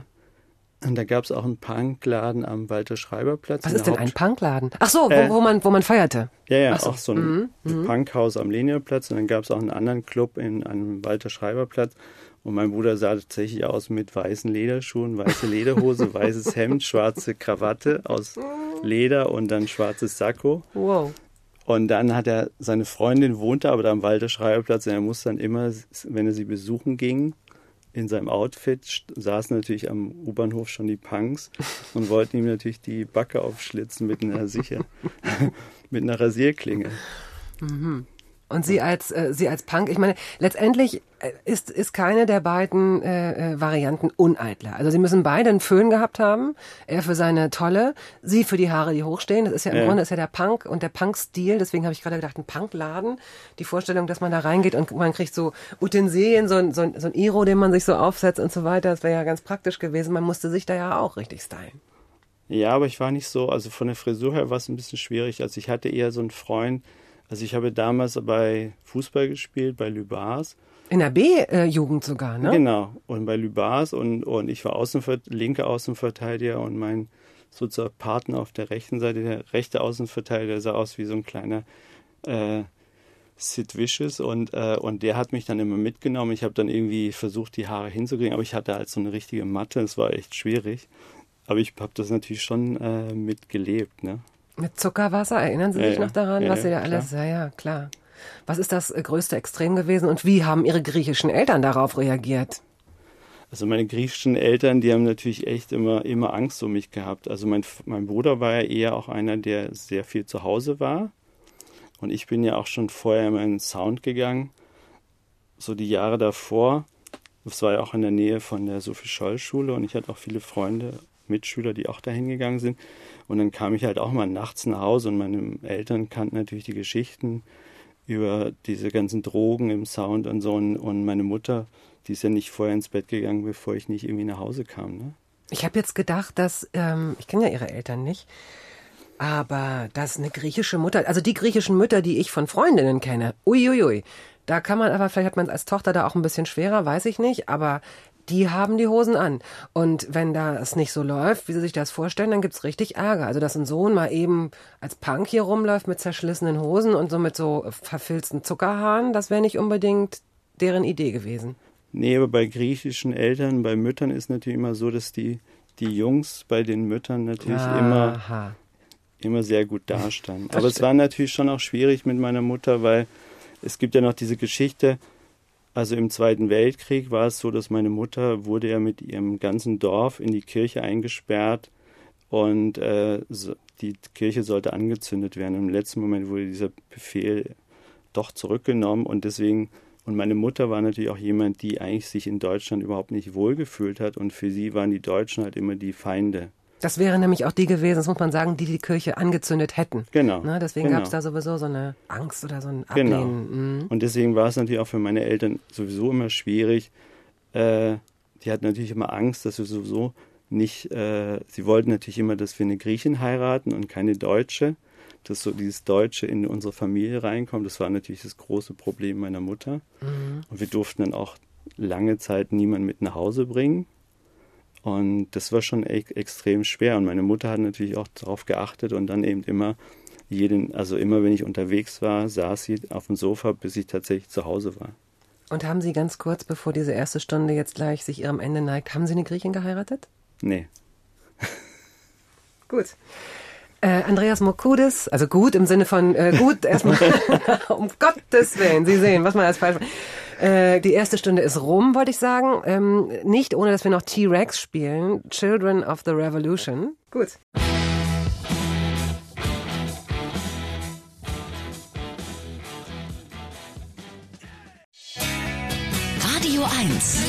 da gab es auch einen Punkladen am Walter-Schreiber-Platz. Was ist denn ein Punkladen? Ach so, wo man feierte. Ja, auch so ein Punkhaus am Lehniner Platz. Und dann gab es auch einen anderen Club am Walter-Schreiber-Platz. Und mein Bruder sah tatsächlich aus mit weißen Lederschuhen, weiße Lederhose, weißes Hemd, schwarze Krawatte aus Leder und dann schwarzes Sakko. Wow. Und dann hat er, seine Freundin wohnte aber da am Walter Schreiberplatz und er musste dann immer, wenn er sie besuchen ging, in seinem Outfit saßen natürlich am U-Bahnhof schon die Punks und wollten ihm natürlich die Backe aufschlitzen mit einer mit einer Rasierklinge. Mhm. Und sie als Punk, ich meine, letztendlich ist keine der beiden Varianten uneitler. Also sie müssen beide einen Föhn gehabt haben, er für seine Tolle, sie für die Haare, die hochstehen. Das ist ja im Grunde ist ja der Punk und der Punk-Stil. Deswegen habe ich gerade gedacht, ein Punkladen. Die Vorstellung, dass man da reingeht und man kriegt so Utensilien, so ein Iro, den man sich so aufsetzt und so weiter. Das wäre ja ganz praktisch gewesen. Man musste sich da ja auch richtig stylen. Ja, aber ich war nicht so, also von der Frisur her war es ein bisschen schwierig. Also ich hatte eher so einen Freund. Also ich habe damals bei Fußball gespielt, bei Lübars. In der B-Jugend sogar, ne? Genau, und bei Lübars und ich war linker Außenverteidiger und mein sozusagen Partner auf der rechten Seite, der rechte Außenverteidiger, der sah aus wie so ein kleiner Sid Vicious und der hat mich dann immer mitgenommen. Ich habe dann irgendwie versucht, die Haare hinzukriegen, aber ich hatte halt so eine richtige Matte, das war echt schwierig. Aber ich habe das natürlich schon mitgelebt, ne? Mit Zuckerwasser, erinnern Sie sich noch daran, was Sie da alles... Klar. Ja, klar. Was ist das größte Extrem gewesen und wie haben Ihre griechischen Eltern darauf reagiert? Also meine griechischen Eltern, die haben natürlich echt immer Angst um mich gehabt. Also mein Bruder war ja eher auch einer, der sehr viel zu Hause war. Und ich bin ja auch schon vorher immer in den Sound gegangen. So die Jahre davor, das war ja auch in der Nähe von der Sophie-Scholl-Schule und ich hatte auch viele Freunde, Mitschüler, die auch dahin gegangen sind. Und dann kam ich halt auch mal nachts nach Hause und meine Eltern kannten natürlich die Geschichten über diese ganzen Drogen im Sound und so. Und meine Mutter, die ist ja nicht vorher ins Bett gegangen, bevor ich nicht irgendwie nach Hause kam. Ne? Ich habe jetzt gedacht, dass, ich kenne ja Ihre Eltern nicht, aber dass eine griechische Mutter, also die griechischen Mütter, die ich von Freundinnen kenne, uiuiui, da kann man aber, vielleicht hat man es als Tochter da auch ein bisschen schwerer, weiß ich nicht, aber die haben die Hosen an. Und wenn das nicht so läuft, wie Sie sich das vorstellen, dann gibt's richtig Ärger. Also, dass ein Sohn mal eben als Punk hier rumläuft mit zerschlissenen Hosen und so mit so verfilzten Zuckerhaaren, das wäre nicht unbedingt deren Idee gewesen. Nee, aber bei griechischen Eltern, bei Müttern ist natürlich immer so, dass die Jungs bei den Müttern natürlich immer sehr gut dastanden. Aber es war natürlich schon auch schwierig mit meiner Mutter, weil es gibt ja noch diese Geschichte. Also im Zweiten Weltkrieg war es so, dass meine Mutter wurde ja mit ihrem ganzen Dorf in die Kirche eingesperrt und die Kirche sollte angezündet werden. Im letzten Moment wurde dieser Befehl doch zurückgenommen und meine Mutter war natürlich auch jemand, die eigentlich sich in Deutschland überhaupt nicht wohlgefühlt hat und für sie waren die Deutschen halt immer die Feinde. Das wäre nämlich auch die gewesen, das muss man sagen, die Kirche angezündet hätten. Genau. Ne, deswegen gab es da sowieso so eine Angst oder so ein Ablehnen. Genau. Mhm. Und deswegen war es natürlich auch für meine Eltern sowieso immer schwierig. Die hatten natürlich immer Angst, dass wir sowieso nicht, sie wollten natürlich immer, dass wir eine Griechin heiraten und keine Deutsche. Dass so dieses Deutsche in unsere Familie reinkommt. Das war natürlich das große Problem meiner Mutter. Mhm. Und wir durften dann auch lange Zeit niemanden mit nach Hause bringen. Und das war schon extrem schwer. Und meine Mutter hat natürlich auch darauf geachtet und dann eben immer wenn ich unterwegs war, saß sie auf dem Sofa, bis ich tatsächlich zu Hause war. Und haben Sie ganz kurz, bevor diese erste Stunde jetzt gleich sich ihrem Ende neigt, haben Sie eine Griechin geheiratet? Nee. Gut. Andreas Mokoudis, also gut im Sinne von gut erstmal, um Gottes Willen, Sie sehen, was man als falsch macht. Die erste Stunde ist rum, wollte ich sagen. Nicht ohne, dass wir noch T-Rex spielen. Children of the Revolution. Gut. Radio 1.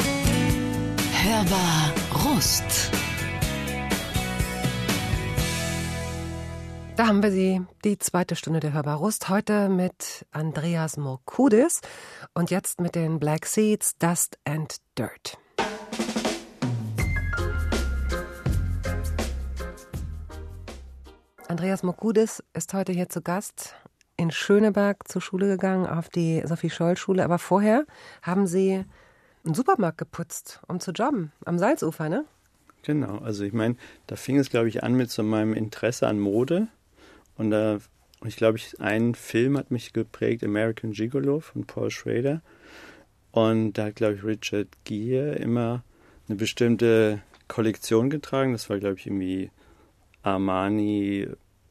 Hörbar Rust. Da haben wir sie, die zweite Stunde der Hörbar Rust, heute mit Andreas Mokoudis und jetzt mit den Black Seeds, Dust and Dirt. Andreas Mokoudis ist heute hier zu Gast, in Schöneberg zur Schule gegangen, auf die Sophie-Scholl-Schule, aber vorher haben Sie einen Supermarkt geputzt, um zu jobben, am Salzufer, ne? Genau, also ich meine, da fing es, glaube ich, an mit so meinem Interesse an Mode. Und ich glaube, ein Film hat mich geprägt, American Gigolo von Paul Schrader. Und da hat, glaube ich, Richard Gere immer eine bestimmte Kollektion getragen. Das war, glaube ich, irgendwie Armani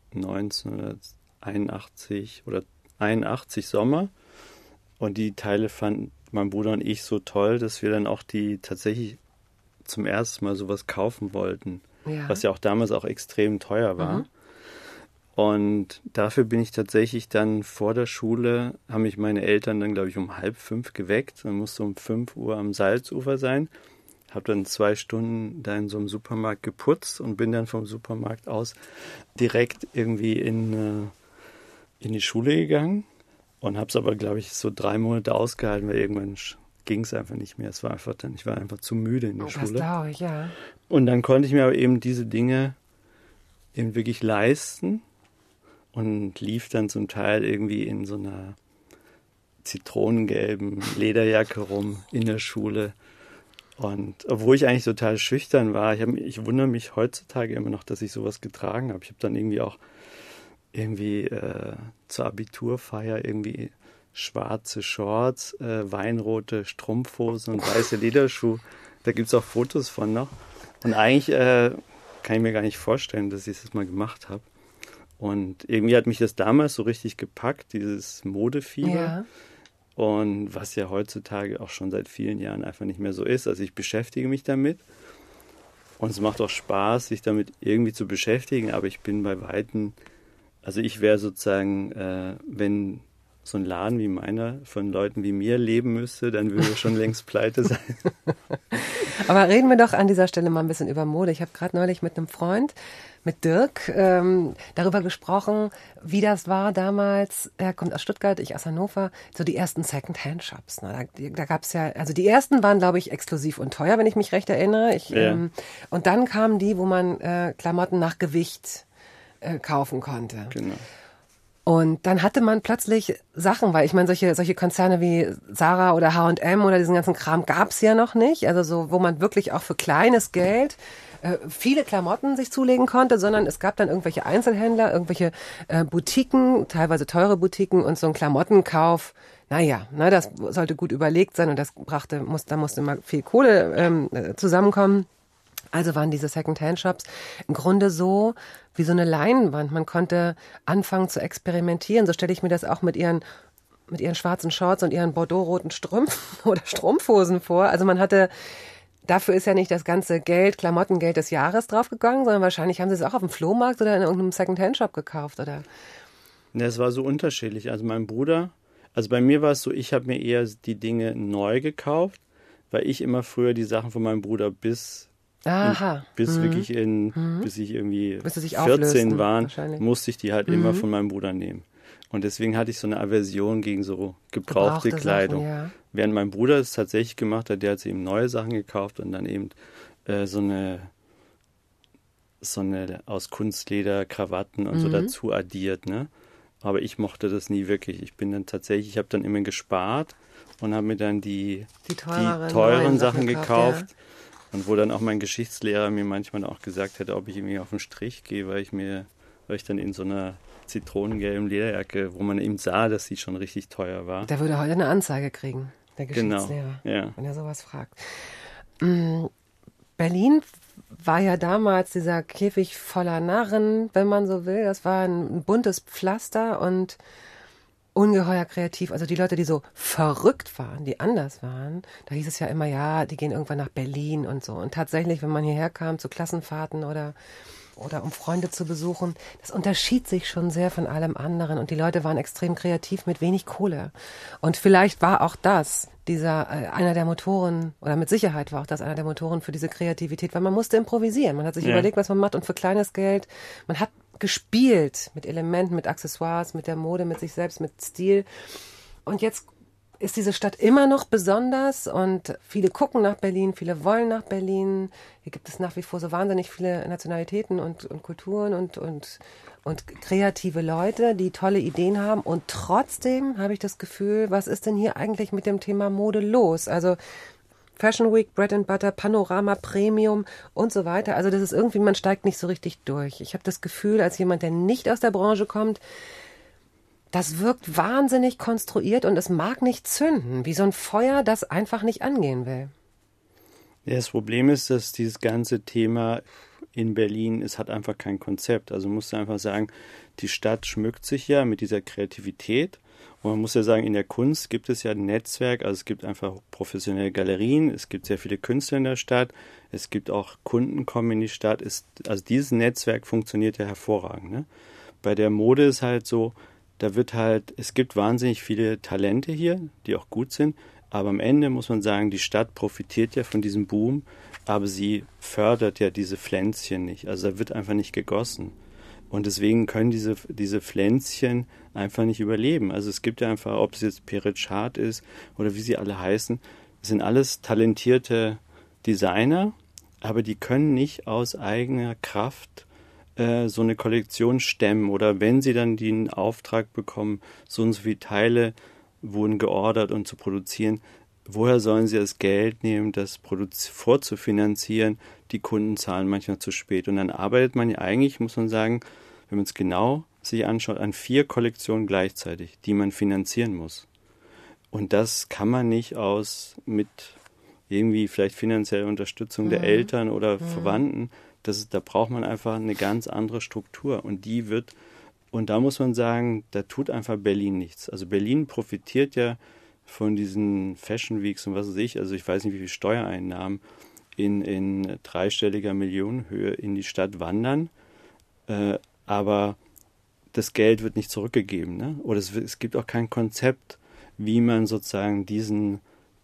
1981 oder 81 Sommer. Und die Teile fanden mein Bruder und ich so toll, dass wir dann auch die tatsächlich zum ersten Mal sowas kaufen wollten. Ja. Was ja auch damals auch extrem teuer war. Mhm. Und dafür bin ich tatsächlich dann vor der Schule, haben mich meine Eltern dann, glaube ich, um 4:30 geweckt. Dann musste um 5 Uhr am Salzufer sein. Habe dann 2 Stunden da in so einem Supermarkt geputzt und bin dann vom Supermarkt aus direkt irgendwie in die Schule gegangen. Und habe es aber, glaube ich, so 3 Monate ausgehalten, weil irgendwann ging es einfach nicht mehr. Ich war einfach zu müde in der Schule. Das glaube ich, ja. Und dann konnte ich mir aber eben diese Dinge eben wirklich leisten und lief dann zum Teil irgendwie in so einer zitronengelben Lederjacke rum in der Schule. Und obwohl ich eigentlich total schüchtern war, ich wundere mich heutzutage immer noch, dass ich sowas getragen habe. Ich habe dann irgendwie auch zur Abiturfeier irgendwie schwarze Shorts, weinrote Strumpfhosen und weiße Lederschuhe. Da gibt es auch Fotos von noch. Und eigentlich kann ich mir gar nicht vorstellen, dass ich das mal gemacht habe. Und irgendwie hat mich das damals so richtig gepackt, dieses Modefieber. Ja. Und was ja heutzutage auch schon seit vielen Jahren einfach nicht mehr so ist. Also ich beschäftige mich damit. Und es macht auch Spaß, sich damit irgendwie zu beschäftigen. Aber ich bin bei Weitem, also ich wäre sozusagen, wenn so ein Laden wie meiner von Leuten wie mir leben müsste, dann würde er schon längst pleite sein. Aber reden wir doch an dieser Stelle mal ein bisschen über Mode. Ich habe gerade neulich mit einem Freund, mit Dirk, darüber gesprochen, wie das war damals. Er kommt aus Stuttgart, ich aus Hannover, so die ersten Second-Hand-Shops. Ne? Da gab es ja, also die ersten waren, glaube ich, exklusiv und teuer, wenn ich mich recht erinnere. Und dann kamen die, wo man Klamotten nach Gewicht kaufen konnte. Genau. Und dann hatte man plötzlich Sachen, weil ich meine, solche Konzerne wie Zara oder H&M oder diesen ganzen Kram gab's ja noch nicht. Also so, wo man wirklich auch für kleines Geld viele Klamotten sich zulegen konnte, sondern es gab dann irgendwelche Einzelhändler, irgendwelche Boutiquen, teilweise teure Boutiquen und so ein Klamottenkauf. Naja, das sollte gut überlegt sein und da musste mal viel Kohle zusammenkommen. Also waren diese Second-Hand-Shops im Grunde so wie so eine Leinwand. Man konnte anfangen zu experimentieren. So stelle ich mir das auch mit ihren schwarzen Shorts und ihren bordeauxroten Strümpfen oder Strumpfhosen vor. Also dafür ist ja nicht das ganze Klamottengeld des Jahres draufgegangen, sondern wahrscheinlich haben sie es auch auf dem Flohmarkt oder in irgendeinem Second-Hand-Shop gekauft, oder? Ja, es war so unterschiedlich. Also bei mir war es so, ich habe mir eher die Dinge neu gekauft, weil ich immer früher die Sachen von meinem Bruder bis ich irgendwie 14 war, musste ich die halt immer von meinem Bruder nehmen. Und deswegen hatte ich so eine Aversion gegen so gebrauchte Kleidung. Sachen, ja. Während mein Bruder es tatsächlich gemacht hat, der hat sich eben neue Sachen gekauft und dann eben so eine aus Kunstleder Krawatten und so dazu addiert, ne? Aber ich mochte das nie wirklich. Ich habe dann immer gespart und habe mir dann die teuren Sachen gekauft. Ja. Und wo dann auch mein Geschichtslehrer mir manchmal auch gesagt hätte, ob ich irgendwie auf den Strich gehe, weil ich dann in so einer zitronengelben Lederjacke, wo man eben sah, dass sie schon richtig teuer war. Der würde heute eine Anzeige kriegen, der Geschichtslehrer, wenn er sowas fragt. Berlin war ja damals dieser Käfig voller Narren, wenn man so will. Das war ein buntes Pflaster und ungeheuer kreativ. Also die Leute, die so verrückt waren, die anders waren, da hieß es ja immer, ja, die gehen irgendwann nach Berlin und so. Und tatsächlich, wenn man hierher kam zu Klassenfahrten oder um Freunde zu besuchen, das unterschied sich schon sehr von allem anderen. Und die Leute waren extrem kreativ mit wenig Kohle. Und vielleicht war auch das einer der Motoren, oder mit Sicherheit war auch das einer der Motoren für diese Kreativität, weil man musste improvisieren. Man hat sich überlegt, was man macht, und für kleines Geld, man hat gespielt mit Elementen, mit Accessoires, mit der Mode, mit sich selbst, mit Stil. Und jetzt ist diese Stadt immer noch besonders und viele gucken nach Berlin, viele wollen nach Berlin. Hier gibt es nach wie vor so wahnsinnig viele Nationalitäten und Kulturen und kreative Leute, die tolle Ideen haben. Und trotzdem habe ich das Gefühl, was ist denn hier eigentlich mit dem Thema Mode los? Also Fashion Week, Bread and Butter, Panorama, Premium und so weiter. Also das ist irgendwie, man steigt nicht so richtig durch. Ich habe das Gefühl, als jemand, der nicht aus der Branche kommt, Das wirkt wahnsinnig konstruiert und es mag nicht zünden, wie so ein Feuer, das einfach nicht angehen will. Ja, das Problem ist, dass dieses ganze Thema in Berlin, es hat einfach kein Konzept. Also man muss einfach sagen, die Stadt schmückt sich ja mit dieser Kreativität. Und man muss ja sagen, in der Kunst gibt es ja ein Netzwerk, also es gibt einfach professionelle Galerien, es gibt sehr viele Künstler in der Stadt, es gibt auch Kunden kommen in die Stadt. Also dieses Netzwerk funktioniert ja hervorragend. Ne? Bei der Mode ist halt so, es gibt wahnsinnig viele Talente hier, die auch gut sind, aber am Ende muss man sagen, die Stadt profitiert ja von diesem Boom, aber sie fördert ja diese Pflänzchen nicht. Also da wird einfach nicht gegossen. Und deswegen können diese Pflänzchen einfach nicht überleben. Also es gibt ja einfach, ob es jetzt Peretschat ist oder wie sie alle heißen, das sind alles talentierte Designer, aber die können nicht aus eigener Kraft so eine Kollektion stemmen. Oder wenn sie dann den Auftrag bekommen, so und so viele Teile wurden geordert und zu produzieren, woher sollen sie das Geld nehmen, das vorzufinanzieren? Die Kunden zahlen manchmal zu spät. Und dann arbeitet man ja eigentlich, muss man sagen, wenn man es genau sich anschaut, an 4 Kollektionen gleichzeitig, die man finanzieren muss. Und das kann man nicht mit irgendwie vielleicht finanzieller Unterstützung der Eltern oder Verwandten. Da braucht man einfach eine ganz andere Struktur. Und da muss man sagen, da tut einfach Berlin nichts. Also Berlin profitiert ja von diesen Fashion Weeks und was weiß ich. Also ich weiß nicht, wie viele Steuereinnahmen in dreistelliger Millionenhöhe in die Stadt wandern. Aber das Geld wird nicht zurückgegeben. Ne? Oder es gibt auch kein Konzept, wie man sozusagen diesen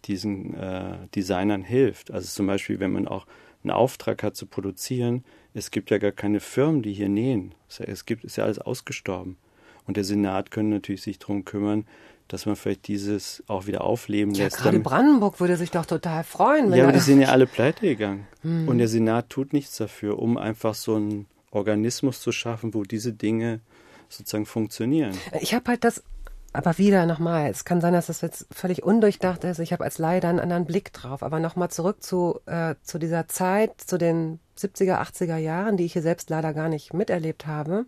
Designern hilft. Also zum Beispiel, wenn man auch einen Auftrag hat zu produzieren, es gibt ja gar keine Firmen, die hier nähen. Ist ja alles ausgestorben. Und der Senat könnte natürlich sich darum kümmern, dass man vielleicht dieses auch wieder aufleben lässt. Ja, gerade Brandenburg würde sich doch total freuen. Ja, aber die sind ja alle pleite gegangen. Und der Senat tut nichts dafür, um einfach so einen Organismus zu schaffen, wo diese Dinge sozusagen funktionieren. Ich habe halt aber wieder nochmal, es kann sein, dass das jetzt völlig undurchdacht ist. Ich habe als Laie da einen anderen Blick drauf. Aber nochmal zurück zu dieser Zeit, zu den 70er, 80er Jahren, die ich hier selbst leider gar nicht miterlebt habe.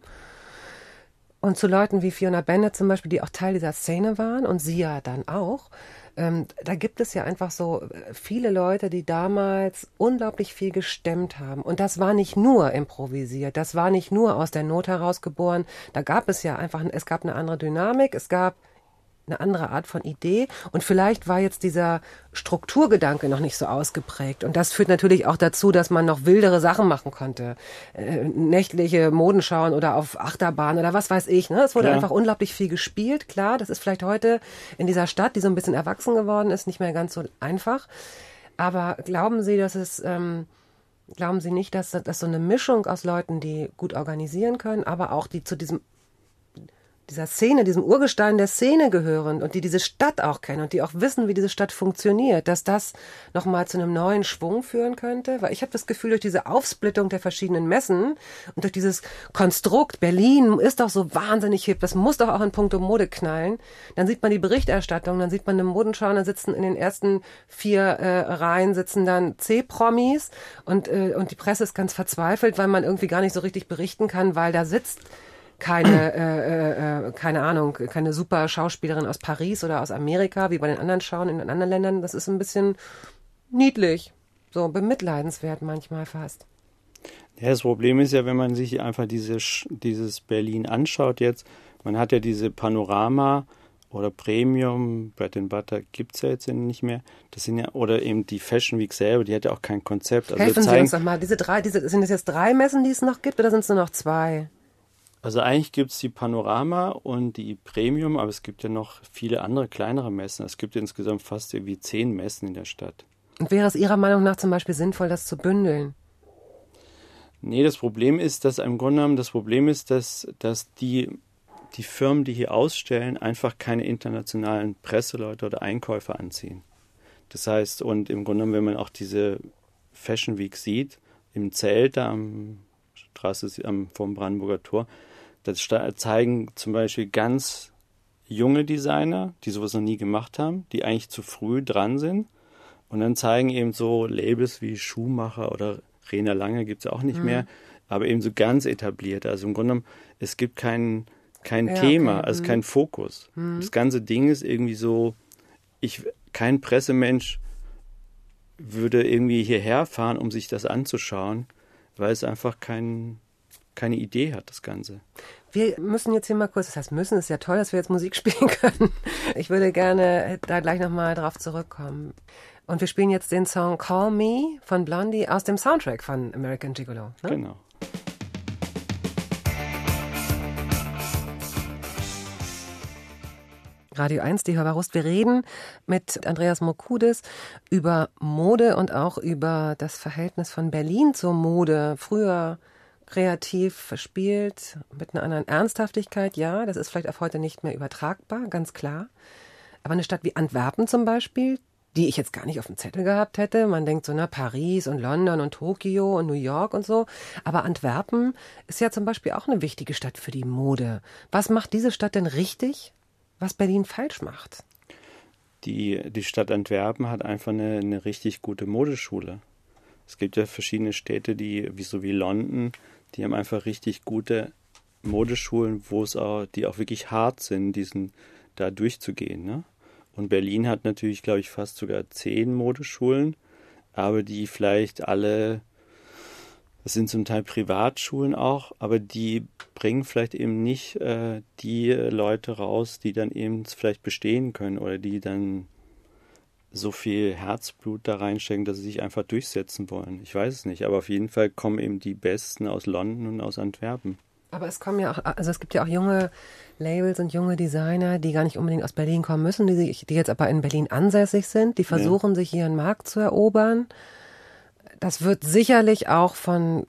Und zu Leuten wie Fiona Bennett zum Beispiel, die auch Teil dieser Szene waren und sie ja dann auch. Da gibt es ja einfach so viele Leute, die damals unglaublich viel gestemmt haben. Und das war nicht nur improvisiert, das war nicht nur aus der Not heraus geboren. Da gab es ja einfach, es gab eine andere Dynamik, es gab eine andere Art von Idee. Und vielleicht war jetzt dieser Strukturgedanke noch nicht so ausgeprägt. Und das führt natürlich auch dazu, dass man noch wildere Sachen machen konnte. Nächtliche Modenschauen oder auf Achterbahn oder was weiß ich. Ne? Es wurde einfach unglaublich viel gespielt. Klar, das ist vielleicht heute in dieser Stadt, die so ein bisschen erwachsen geworden ist, nicht mehr ganz so einfach. Aber glauben Sie, glauben Sie nicht, dass so eine Mischung aus Leuten, die gut organisieren können, aber auch die zu dieser Szene, diesem Urgestein der Szene gehören und die diese Stadt auch kennen und die auch wissen, wie diese Stadt funktioniert, dass das nochmal zu einem neuen Schwung führen könnte? Weil ich habe das Gefühl, durch diese Aufsplittung der verschiedenen Messen und durch dieses Konstrukt, Berlin ist doch so wahnsinnig hip, das muss doch auch in puncto Mode knallen. Dann sieht man die Berichterstattung, dann sieht man eine Modenschau, dann sitzen in den ersten 4 Reihen sitzen dann C-Promis und die Presse ist ganz verzweifelt, weil man irgendwie gar nicht so richtig berichten kann, weil da sitzt keine Ahnung, keine super Schauspielerin aus Paris oder aus Amerika, wie bei den anderen Schauen in den anderen Ländern. Das ist ein bisschen niedlich, so bemitleidenswert manchmal fast. Ja, das Problem ist ja, wenn man sich einfach dieses Berlin anschaut jetzt, man hat ja diese Panorama oder Premium, Bread and Butter gibt's ja jetzt nicht mehr. Das sind ja, oder eben die Fashion Week selber, die hat ja auch kein Konzept. Also helfen Sie uns doch mal, sind das jetzt 3 Messen, die es noch gibt, oder sind es nur noch 2? Also eigentlich gibt es die Panorama und die Premium, aber es gibt ja noch viele andere kleinere Messen. Es gibt insgesamt fast irgendwie 10 Messen in der Stadt. Und wäre es Ihrer Meinung nach zum Beispiel sinnvoll, das zu bündeln? Nee, das Problem ist, dass die Firmen, die hier ausstellen, einfach keine internationalen Presseleute oder Einkäufer anziehen. Das heißt, und im Grunde genommen, wenn man auch diese Fashion Week sieht, im Zelt da am Straße vom Brandenburger Tor, das zeigen zum Beispiel ganz junge Designer, die sowas noch nie gemacht haben, die eigentlich zu früh dran sind. Und dann zeigen eben so Labels wie Schuhmacher oder Rena Lange gibt es auch nicht mehr, aber eben so ganz etabliert. Also im Grunde genommen, es gibt keinen kein Ja, Thema, okay. also kein Fokus. Das ganze Ding ist irgendwie so, kein Pressemensch würde irgendwie hierher fahren, um sich das anzuschauen, weil es einfach keine Idee hat, das Ganze. Wir müssen jetzt hier mal kurz, das heißt müssen, ist ja toll, dass wir jetzt Musik spielen können. Ich würde gerne da gleich nochmal drauf zurückkommen. Und wir spielen jetzt den Song Call Me von Blondie aus dem Soundtrack von American Gigolo. Ne? Genau. Radio 1, die Hörbarust. Wir reden mit Andreas Mokoudis über Mode und auch über das Verhältnis von Berlin zur Mode. Früher kreativ verspielt, mit einer anderen Ernsthaftigkeit. Ja, das ist vielleicht auf heute nicht mehr übertragbar, ganz klar. Aber eine Stadt wie Antwerpen zum Beispiel, die ich jetzt gar nicht auf dem Zettel gehabt hätte. Man denkt so, na, Paris und London und Tokio und New York und so. Aber Antwerpen ist ja zum Beispiel auch eine wichtige Stadt für die Mode. Was macht diese Stadt denn richtig, was Berlin falsch macht? Die Stadt Antwerpen hat einfach eine richtig gute Modeschule. Es gibt ja verschiedene Städte, wie London, die haben einfach richtig gute Modeschulen, die auch wirklich hart sind, da durchzugehen, ne? Und Berlin hat natürlich, glaube ich, fast sogar 10 Modeschulen, aber die vielleicht alle, das sind zum Teil Privatschulen auch, aber die bringen vielleicht eben nicht die Leute raus, die dann eben vielleicht bestehen können oder die dann so viel Herzblut da reinstecken, dass sie sich einfach durchsetzen wollen. Ich weiß es nicht, aber auf jeden Fall kommen eben die Besten aus London und aus Antwerpen. Aber es kommen ja auch, also es gibt ja auch junge Labels und junge Designer, die gar nicht unbedingt aus Berlin kommen müssen, die jetzt aber in Berlin ansässig sind, die versuchen, sich hier einen Markt zu erobern. Das wird sicherlich auch von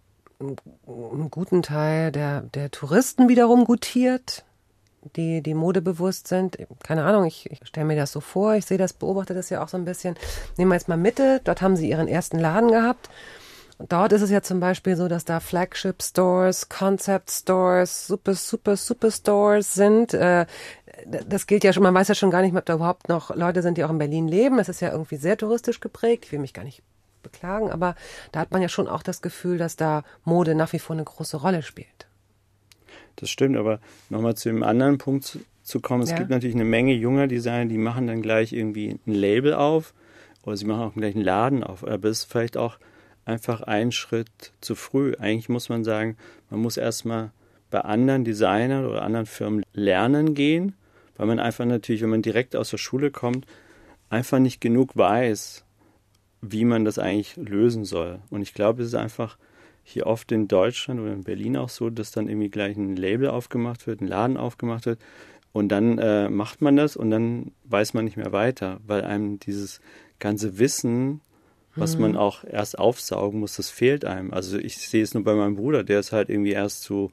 einem guten Teil der Touristen wiederum gutiert, die modebewusst sind. Keine Ahnung, ich stelle mir das so vor, ich sehe das, beobachte das ja auch so ein bisschen. Nehmen wir jetzt mal Mitte, dort haben sie ihren ersten Laden gehabt. Und dort ist es ja zum Beispiel so, dass da Flagship Stores, Concept Stores, Super Stores sind. Das gilt ja schon, man weiß ja schon gar nicht mehr, ob da überhaupt noch Leute sind, die auch in Berlin leben. Das ist ja irgendwie sehr touristisch geprägt. Ich will mich gar nicht beklagen, aber da hat man ja schon auch das Gefühl, dass da Mode nach wie vor eine große Rolle spielt. Das stimmt, aber nochmal zu dem anderen Punkt zu kommen. Es gibt natürlich eine Menge junger Designer, die machen dann gleich irgendwie ein Label auf oder sie machen auch gleich einen Laden auf. Aber es ist vielleicht auch einfach ein Schritt zu früh. Eigentlich muss man sagen, man muss erstmal bei anderen Designern oder anderen Firmen lernen gehen, weil man einfach natürlich, wenn man direkt aus der Schule kommt, einfach nicht genug weiß, wie man das eigentlich lösen soll. Und ich glaube, es ist einfach hier oft in Deutschland oder in Berlin auch so, dass dann irgendwie gleich ein Label aufgemacht wird, ein Laden aufgemacht wird und dann macht man das und dann weiß man nicht mehr weiter, weil einem dieses ganze Wissen, was man auch erst aufsaugen muss, das fehlt einem. Also ich sehe es nur bei meinem Bruder, der ist halt irgendwie erst zu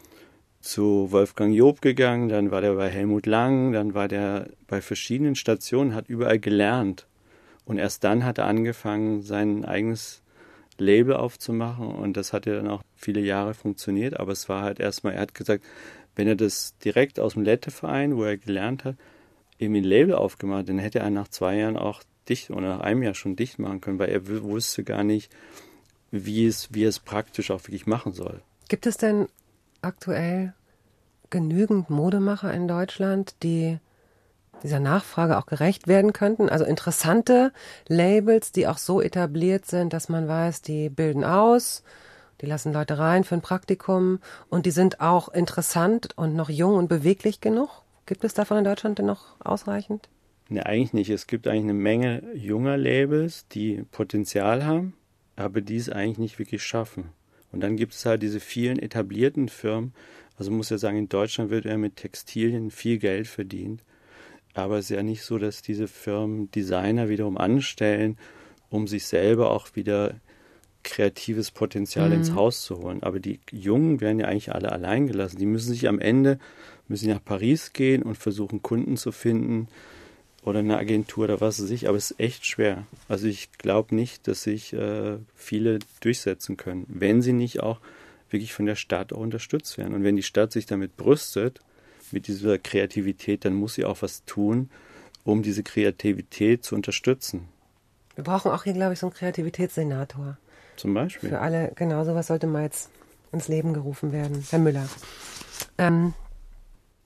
Wolfgang Job gegangen, dann war der bei Helmut Lang, dann war der bei verschiedenen Stationen, hat überall gelernt. Und erst dann hat er angefangen, sein eigenes Label aufzumachen und das hat ja dann auch viele Jahre funktioniert, aber es war halt erstmal, er hat gesagt, wenn er das direkt aus dem Letteverein, wo er gelernt hat, irgendwie ein Label aufgemacht, dann hätte er nach 2 Jahren auch dicht oder nach einem Jahr schon dicht machen können, weil er wusste gar nicht, wie es praktisch auch wirklich machen soll. Gibt es denn aktuell genügend Modemacher in Deutschland, die dieser Nachfrage auch gerecht werden könnten? Also interessante Labels, die auch so etabliert sind, dass man weiß, die bilden aus, die lassen Leute rein für ein Praktikum und die sind auch interessant und noch jung und beweglich genug? Gibt es davon in Deutschland denn noch ausreichend? Ne, eigentlich nicht. Es gibt eigentlich eine Menge junger Labels, die Potenzial haben, aber die es eigentlich nicht wirklich schaffen. Und dann gibt es halt diese vielen etablierten Firmen. Also man muss ja sagen, in Deutschland wird ja mit Textilien viel Geld verdient. Aber es ist ja nicht so, dass diese Firmen Designer wiederum anstellen, um sich selber auch wieder kreatives Potenzial ins Haus zu holen. Aber die Jungen werden ja eigentlich alle allein gelassen. Die müssen sich am Ende nach Paris gehen und versuchen, Kunden zu finden oder eine Agentur oder was weiß ich. Aber es ist echt schwer. Also ich glaube nicht, dass sich viele durchsetzen können, wenn sie nicht auch wirklich von der Stadt auch unterstützt werden. Und wenn die Stadt sich damit brüstet, mit dieser Kreativität, dann muss sie auch was tun, um diese Kreativität zu unterstützen. Wir brauchen auch hier, glaube ich, so einen Kreativitätssenator. Zum Beispiel. Für alle, genau, sowas sollte mal jetzt ins Leben gerufen werden. Herr Müller.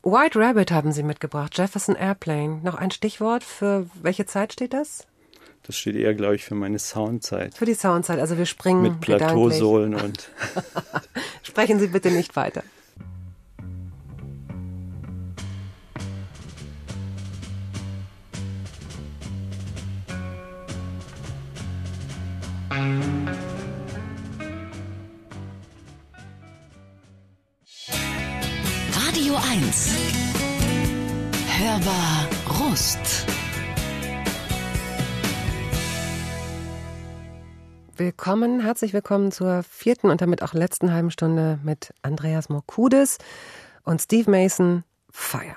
White Rabbit haben Sie mitgebracht, Jefferson Airplane. Noch ein Stichwort, für welche Zeit steht das? Das steht eher, glaube ich, für meine Soundzeit. Für die Soundzeit, also wir springen mit Plateausohlen und... Sprechen Sie bitte nicht weiter. Radio 1. Hörbar Rust. Herzlich willkommen zur 4. und damit auch letzten halben Stunde mit Andreas Morkoudes und Steve Mason, Fire.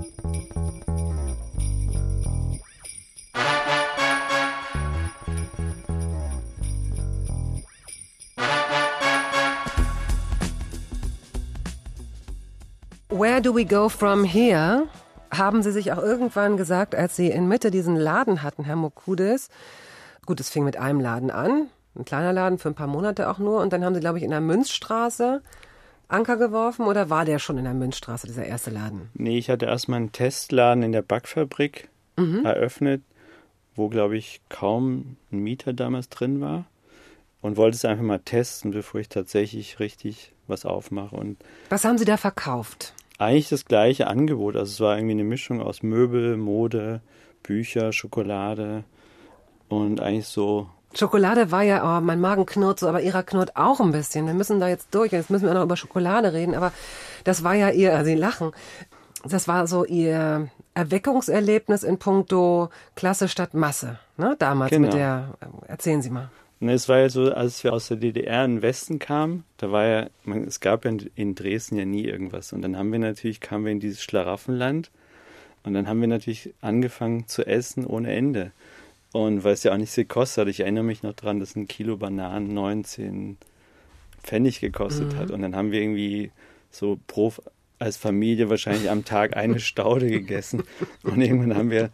Where do we go from here? Haben Sie sich auch irgendwann gesagt, als Sie in Mitte diesen Laden hatten, Herr Morkoudes. Gut, es fing mit einem Laden an, ein kleiner Laden für ein paar Monate auch nur. Und dann haben Sie, glaube ich, in der Münzstraße Anker geworfen. Oder war der schon in der Münzstraße, dieser erste Laden? Nee, ich hatte erstmal einen Testladen in der Backfabrik eröffnet, wo, glaube ich, kaum ein Mieter damals drin war. Und wollte es einfach mal testen, bevor ich tatsächlich richtig was aufmache. Und was haben Sie da verkauft? eigentlich das gleiche Angebot. Also es war irgendwie eine Mischung aus Möbel, Mode, Bücher, Schokolade und eigentlich so. Schokolade war ja, oh, mein Magen knurrt so, aber Ihrer knurrt auch ein bisschen. Wir müssen da jetzt durch. Jetzt müssen wir noch über Schokolade reden. Aber das war ja Ihr, also Sie lachen, das war so Ihr Erweckungserlebnis in puncto Klasse statt Masse. Ne? Damals Genau. mit der, erzählen Sie mal. Und es war ja so, als wir aus der DDR in den Westen kamen, da war ja, es gab ja in Dresden ja nie irgendwas. Und dann kamen wir in dieses Schlaraffenland und dann haben wir natürlich angefangen zu essen ohne Ende. Und weil es ja auch nicht so gekostet hat, ich erinnere mich noch dran, dass ein Kilo Bananen 19 Pfennig gekostet hat. Und dann haben wir irgendwie so als Familie wahrscheinlich am Tag eine Staude gegessen. Und irgendwann haben wir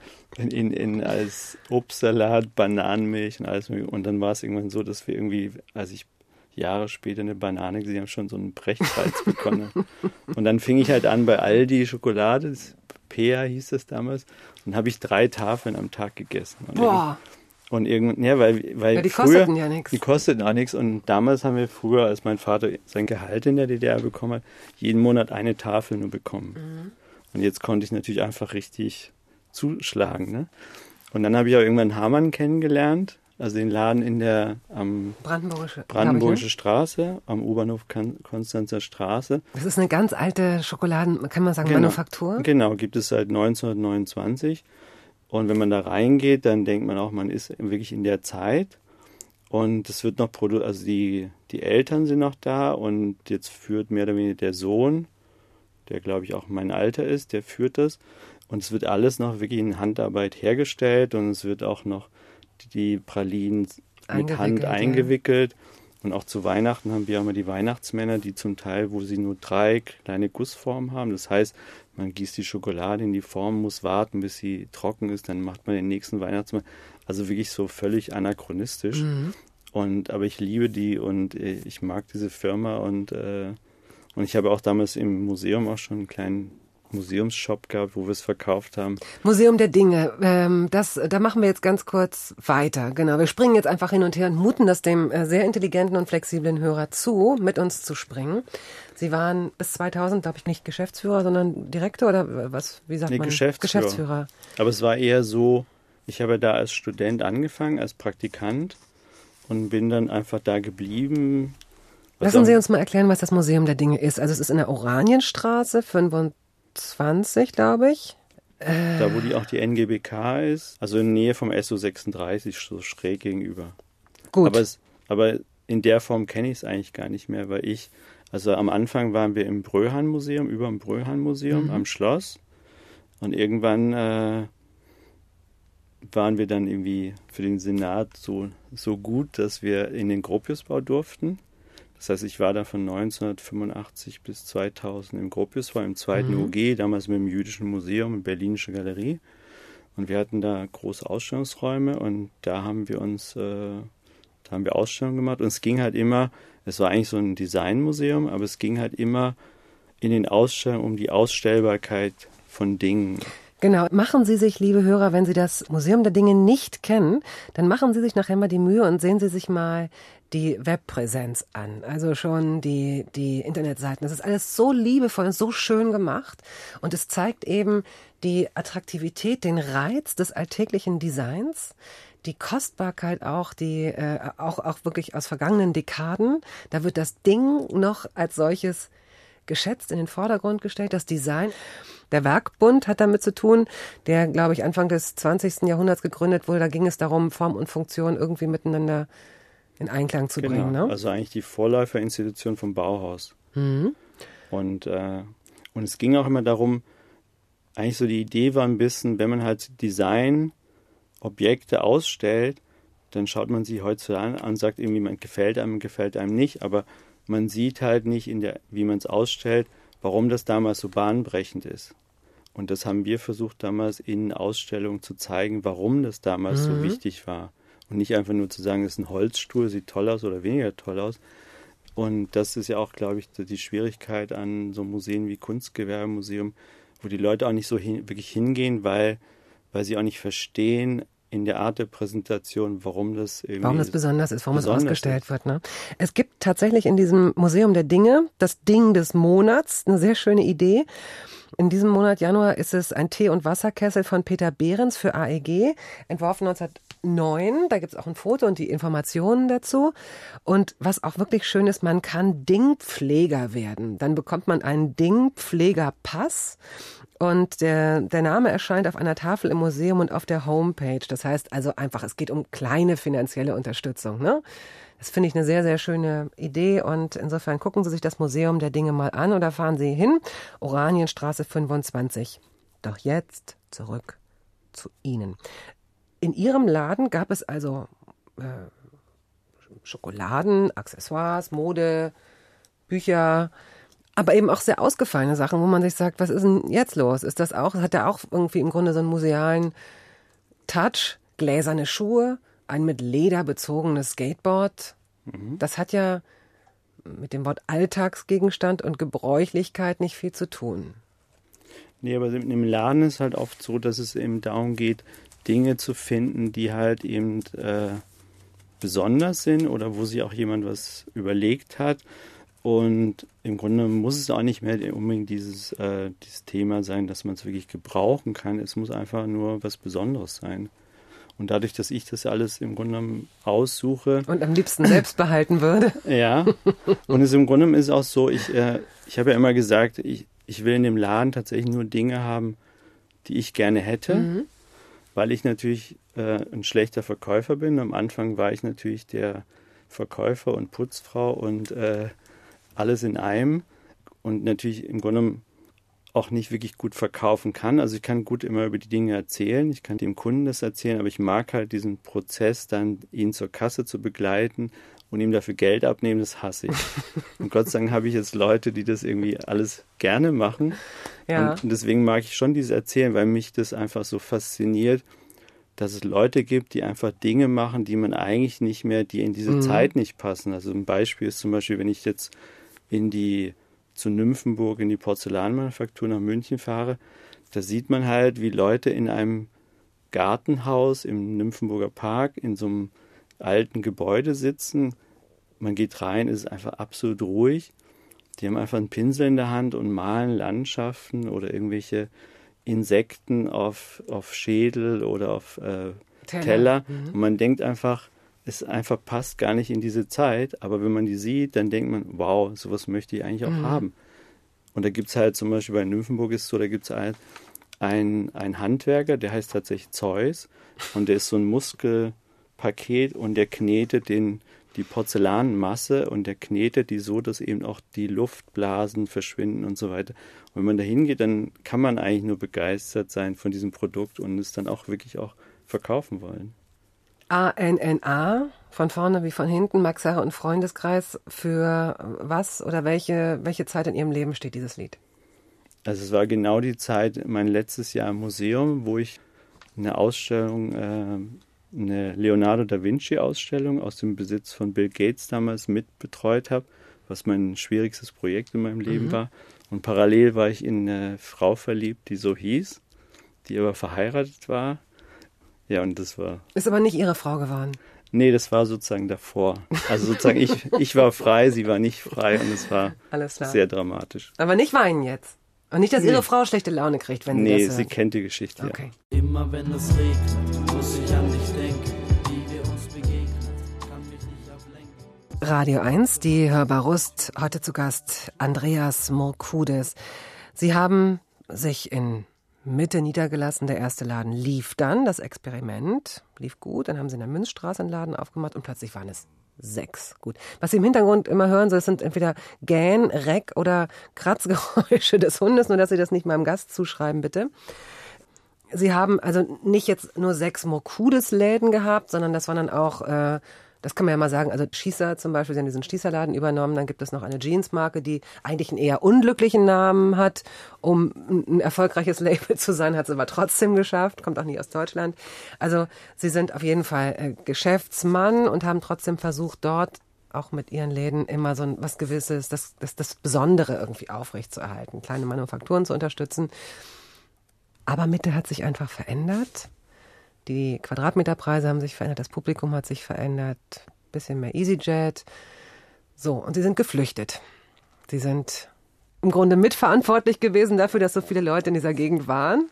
als Obstsalat, Bananenmilch und alles mögliche. Und dann war es irgendwann so, dass wir irgendwie, als ich Jahre später eine Banane gesehen habe, schon so einen Brechreiz bekommen. Und dann fing ich halt an bei Aldi Schokolade, Pea hieß das damals, und habe ich 3 Tafeln am Tag gegessen. Boah. Und irgendwann, ja, weil Die früher, kosteten ja nichts. Die kosteten auch nichts. Und damals haben wir früher, als mein Vater sein Gehalt in der DDR bekommen hat, jeden Monat eine Tafel nur bekommen. Und jetzt konnte ich natürlich einfach richtig zuschlagen. Ne? Und dann habe ich auch irgendwann Hamann kennengelernt, also den Laden in der Brandenburgische Straße, am U-Bahnhof Konstanzer Straße. Das ist eine ganz alte Schokoladen, kann man sagen, Manufaktur? Genau, gibt es seit 1929. Und wenn man da reingeht, dann denkt man auch, man ist wirklich in der Zeit. Und es wird noch also die Eltern sind noch da und jetzt führt mehr oder weniger der Sohn, der glaube ich auch mein Alter ist, der führt das. Und es wird alles noch wirklich in Handarbeit hergestellt und es wird auch noch die Pralinen mit Hand eingewickelt. Ja. Und auch zu Weihnachten haben wir immer die Weihnachtsmänner, die zum Teil, wo sie nur 3 kleine Gussformen haben. Das heißt, man gießt die Schokolade in die Form, muss warten, bis sie trocken ist, dann macht man den nächsten Weihnachtsmann. Also wirklich so völlig anachronistisch. Aber ich liebe die und ich mag diese Firma und ich habe auch damals im Museum auch schon einen kleinen Museumsshop gehabt, wo wir es verkauft haben. Museum der Dinge, da machen wir jetzt ganz kurz weiter. Genau, wir springen jetzt einfach hin und her und muten das dem sehr intelligenten und flexiblen Hörer zu, mit uns zu springen. Sie waren bis 2000, glaube ich, nicht Geschäftsführer, sondern Direktor oder was? Wie sagt man? Geschäftsführer. Aber es war eher so, ich habe da als Student angefangen, als Praktikant und bin dann einfach da geblieben. Lassen Sie uns mal erklären, was das Museum der Dinge ist. Also es ist in der Oranienstraße, 25, glaube ich. Da, wo auch die NGBK ist, also in der Nähe vom SO36, so schräg gegenüber. Gut. Aber in der Form kenne ich es eigentlich gar nicht mehr, weil also am Anfang waren wir im Bröhan-Museum, über dem Bröhan-Museum am Schloss. Und irgendwann waren wir dann irgendwie für den Senat so gut, dass wir in den Gropiusbau durften. Das heißt, ich war da von 1985 bis 2000 im Gropiusbau, im 2. UG, damals mit dem Jüdischen Museum und Berlinische Galerie. Und wir hatten da große Ausstellungsräume und da haben wir Ausstellungen gemacht. Und es ging halt immer, es war eigentlich so ein Designmuseum, aber es ging halt immer in den Ausstellungen um die Ausstellbarkeit von Dingen. Genau, machen Sie sich, liebe Hörer, wenn Sie das Museum der Dinge nicht kennen, dann machen Sie sich nachher mal die Mühe und sehen Sie sich mal die Webpräsenz an. Also schon die Internetseiten. Das ist alles so liebevoll und so schön gemacht. Und es zeigt eben die Attraktivität, den Reiz des alltäglichen Designs, die Kostbarkeit auch, die auch wirklich aus vergangenen Dekaden. Da wird das Ding noch als solches geschätzt, in den Vordergrund gestellt, das Design. Der Werkbund hat damit zu tun, der, glaube ich, Anfang des 20. Jahrhunderts gegründet wurde. Da ging es darum, Form und Funktion irgendwie miteinander in Einklang zu bringen. Ne? Also eigentlich die Vorläuferinstitution vom Bauhaus. Mhm. Und es ging auch immer darum, eigentlich so die Idee war ein bisschen, wenn man halt Designobjekte ausstellt, dann schaut man sie heutzutage an und sagt irgendwie, man gefällt einem nicht, aber man sieht halt nicht, wie man es ausstellt, warum das damals so bahnbrechend ist. Und das haben wir versucht damals in Ausstellungen zu zeigen, warum das damals so wichtig war. Und nicht einfach nur zu sagen, das ist ein Holzstuhl, sieht toll aus oder weniger toll aus. Und das ist ja auch, glaube ich, die Schwierigkeit an so Museen wie Kunstgewerbemuseum, wo die Leute auch nicht so wirklich hingehen, weil sie auch nicht verstehen, in der Art der Präsentation, warum das besonders ist, warum es ausgestellt wird. Ne? Es gibt tatsächlich in diesem Museum der Dinge das Ding des Monats, eine sehr schöne Idee. In diesem Monat Januar ist es ein Tee- und Wasserkessel von Peter Behrens für AEG, entworfen 1909. Da gibt es auch ein Foto und die Informationen dazu. Und was auch wirklich schön ist, man kann Dingpfleger werden. Dann bekommt man einen Dingpflegerpass. Und der Name erscheint auf einer Tafel im Museum und auf der Homepage. Das heißt also einfach, es geht um kleine finanzielle Unterstützung. Ne? Das finde ich eine sehr, sehr schöne Idee. Und insofern gucken Sie sich das Museum der Dinge mal an oder fahren Sie hin. Oranienstraße 25. Doch jetzt zurück zu Ihnen. In Ihrem Laden gab es also Schokoladen, Accessoires, Mode, Bücher, aber eben auch sehr ausgefallene Sachen, wo man sich sagt, was ist denn jetzt los? Ist das auch, hat er auch irgendwie im Grunde so einen musealen Touch? Gläserne Schuhe, ein mit Leder bezogenes Skateboard. Das hat ja mit dem Wort Alltagsgegenstand und Gebräuchlichkeit nicht viel zu tun. Nee, aber im Laden ist halt oft so, dass es eben darum geht, Dinge zu finden, die halt eben besonders sind oder wo sich auch jemand was überlegt hat. Und im Grunde muss es auch nicht mehr unbedingt dieses Thema sein, dass man es wirklich gebrauchen kann. Es muss einfach nur was Besonderes sein. Und dadurch, dass ich das alles im Grunde aussuche. Und am liebsten selbst behalten würde. Ja. Und es im Grunde ist auch so, ich habe ja immer gesagt, ich will in dem Laden tatsächlich nur Dinge haben, die ich gerne hätte, weil ich natürlich ein schlechter Verkäufer bin. Am Anfang war ich natürlich der Verkäufer und Putzfrau und alles in einem und natürlich im Grunde auch nicht wirklich gut verkaufen kann. Also ich kann gut immer über die Dinge erzählen, ich kann dem Kunden das erzählen, aber ich mag halt diesen Prozess dann, ihn zur Kasse zu begleiten und ihm dafür Geld abnehmen, das hasse ich. Und Gott sei Dank habe ich jetzt Leute, die das irgendwie alles gerne machen. Ja. Und deswegen mag ich schon dieses Erzählen, weil mich das einfach so fasziniert, dass es Leute gibt, die einfach Dinge machen, die man eigentlich nicht mehr, die in diese Zeit nicht passen. Also ein Beispiel ist zum Beispiel, wenn ich jetzt zu Nymphenburg in die Porzellanmanufaktur nach München fahre, da sieht man halt, wie Leute in einem Gartenhaus im Nymphenburger Park in so einem alten Gebäude sitzen. Man geht rein, es ist einfach absolut ruhig. Die haben einfach einen Pinsel in der Hand und malen Landschaften oder irgendwelche Insekten auf Schädel oder auf Teller. Und man denkt einfach, es einfach passt gar nicht in diese Zeit, aber wenn man die sieht, dann denkt man, wow, sowas möchte ich eigentlich auch haben. Und da gibt es halt zum Beispiel bei Nymphenburg ist so, da gibt es halt einen Handwerker, der heißt tatsächlich Zeus und der ist so ein Muskelpaket und der knetet die Porzellanmasse und der knetet die so, dass eben auch die Luftblasen verschwinden und so weiter. Und wenn man da hingeht, dann kann man eigentlich nur begeistert sein von diesem Produkt und es dann auch wirklich auch verkaufen wollen. ANNA, von vorne wie von hinten, Max Herre und Freundeskreis, für was oder welche Zeit in Ihrem Leben steht dieses Lied? Also es war genau die Zeit, mein letztes Jahr im Museum, wo ich eine Ausstellung, eine Leonardo da Vinci Ausstellung aus dem Besitz von Bill Gates damals mitbetreut habe. was mein schwierigstes Projekt in meinem Leben war. Und parallel war ich in eine Frau verliebt, die so hieß, die aber verheiratet war. Ja, und das war... Ist aber nicht Ihre Frau geworden? Nee, das war sozusagen davor. Also sozusagen ich war frei, sie war nicht frei und es war sehr dramatisch. Aber nicht weinen jetzt. Und nicht, dass Ihre Frau schlechte Laune kriegt, wenn sie das hört. Nee, sie kennt die Geschichte, okay. Ja. Immer wenn es regnet, muss ich an dich denken, wie wir uns begegnen, kann mich nicht ablenken. Radio 1, die Hörbar Rust, heute zu Gast Andreas Morkudes. Sie haben sich in Mitte niedergelassen, der erste Laden lief dann, das Experiment lief gut, dann haben sie in der Münzstraße einen Laden aufgemacht und plötzlich waren es 6. Gut. Was Sie im Hintergrund immer hören, so, das sind entweder Gähn, Reck oder Kratzgeräusche des Hundes, nur dass Sie das nicht meinem Gast zuschreiben, bitte. Sie haben also nicht jetzt nur 6 Morkudes-Läden gehabt, sondern das waren dann auch, das kann man ja mal sagen, also Schießer zum Beispiel, sie haben diesen Schießerladen übernommen, dann gibt es noch eine Jeansmarke, die eigentlich einen eher unglücklichen Namen hat, um ein erfolgreiches Label zu sein, hat es aber trotzdem geschafft, kommt auch nicht aus Deutschland. Also sie sind auf jeden Fall Geschäftsmann und haben trotzdem versucht, dort auch mit ihren Läden immer so was Gewisses, das Besondere irgendwie aufrechtzuerhalten, kleine Manufakturen zu unterstützen. Aber Mitte hat sich einfach verändert. Die Quadratmeterpreise haben sich verändert, das Publikum hat sich verändert, bisschen mehr EasyJet. So, und sie sind geflüchtet. Sie sind im Grunde mitverantwortlich gewesen dafür, dass so viele Leute in dieser Gegend waren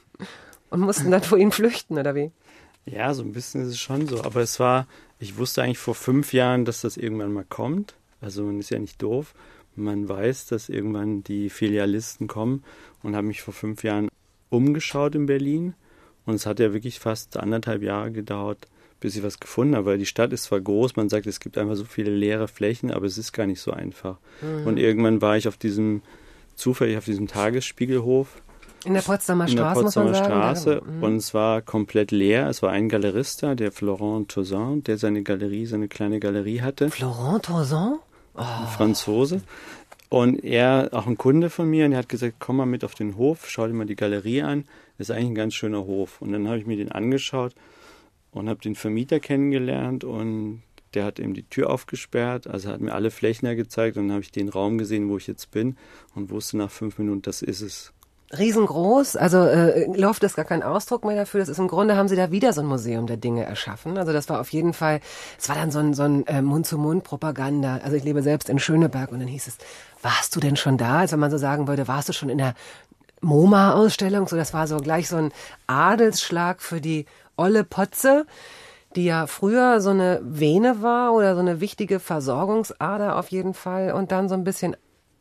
und mussten dann vor ihnen flüchten, oder wie? Ja, so ein bisschen ist es schon so. Aber ich wusste eigentlich vor 5 Jahren, dass das irgendwann mal kommt. Also man ist ja nicht doof. Man weiß, dass irgendwann die Filialisten kommen und habe mich vor 5 Jahren umgeschaut in Berlin. Und es hat ja wirklich fast 1,5 Jahre gedauert, bis ich was gefunden habe, weil die Stadt ist zwar groß, man sagt, es gibt einfach so viele leere Flächen, aber es ist gar nicht so einfach. Und irgendwann war ich zufällig auf diesem Tagesspiegelhof. In der Potsdamer Straße, muss man sagen. Straße, und es war komplett leer. Es war ein Galerista, der Florent Tauzin, der seine kleine Galerie hatte. Florent Tauzin? Oh. Ein Franzose. Und er, auch ein Kunde von mir, und er hat gesagt, komm mal mit auf den Hof, schau dir mal die Galerie an. Das ist eigentlich ein ganz schöner Hof. Und dann habe ich mir den angeschaut und habe den Vermieter kennengelernt und der hat eben die Tür aufgesperrt, also hat mir alle Flächen gezeigt und dann habe ich den Raum gesehen, wo ich jetzt bin und wusste nach 5 Minuten, das ist es. Riesengroß, also Loft ist gar kein Ausdruck mehr dafür. Das ist im Grunde, haben sie da wieder so ein Museum der Dinge erschaffen. Also das war auf jeden Fall, es war dann so ein Mund-zu-Mund-Propaganda. Also ich lebe selbst in Schöneberg und dann hieß es, warst du denn schon da? Als wenn man so sagen würde, warst du schon in der MoMA-Ausstellung? So, das war so gleich so ein Adelsschlag für die olle Potze, die ja früher so eine Vene war oder so eine wichtige Versorgungsader auf jeden Fall und dann so ein bisschen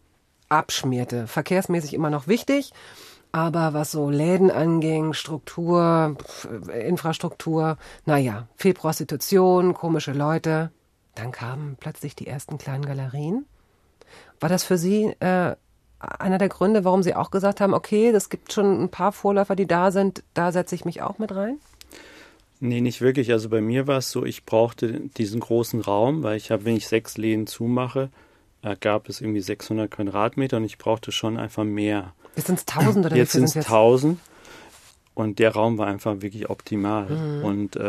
abschmierte. Verkehrsmäßig immer noch wichtig, aber was so Läden anging, Struktur, Infrastruktur, naja, viel Prostitution, komische Leute. Dann kamen plötzlich die ersten kleinen Galerien. War das für Sie einer der Gründe, warum Sie auch gesagt haben, okay, es gibt schon ein paar Vorläufer, die da sind, da setze ich mich auch mit rein? Nee, nicht wirklich. Also bei mir war es so, ich brauchte diesen großen Raum, weil wenn ich 6 Läden zumache, gab es irgendwie 600 Quadratmeter und ich brauchte schon einfach mehr. Jetzt sind es 1000 oder jetzt sind es 1000 und der Raum war einfach wirklich optimal. Und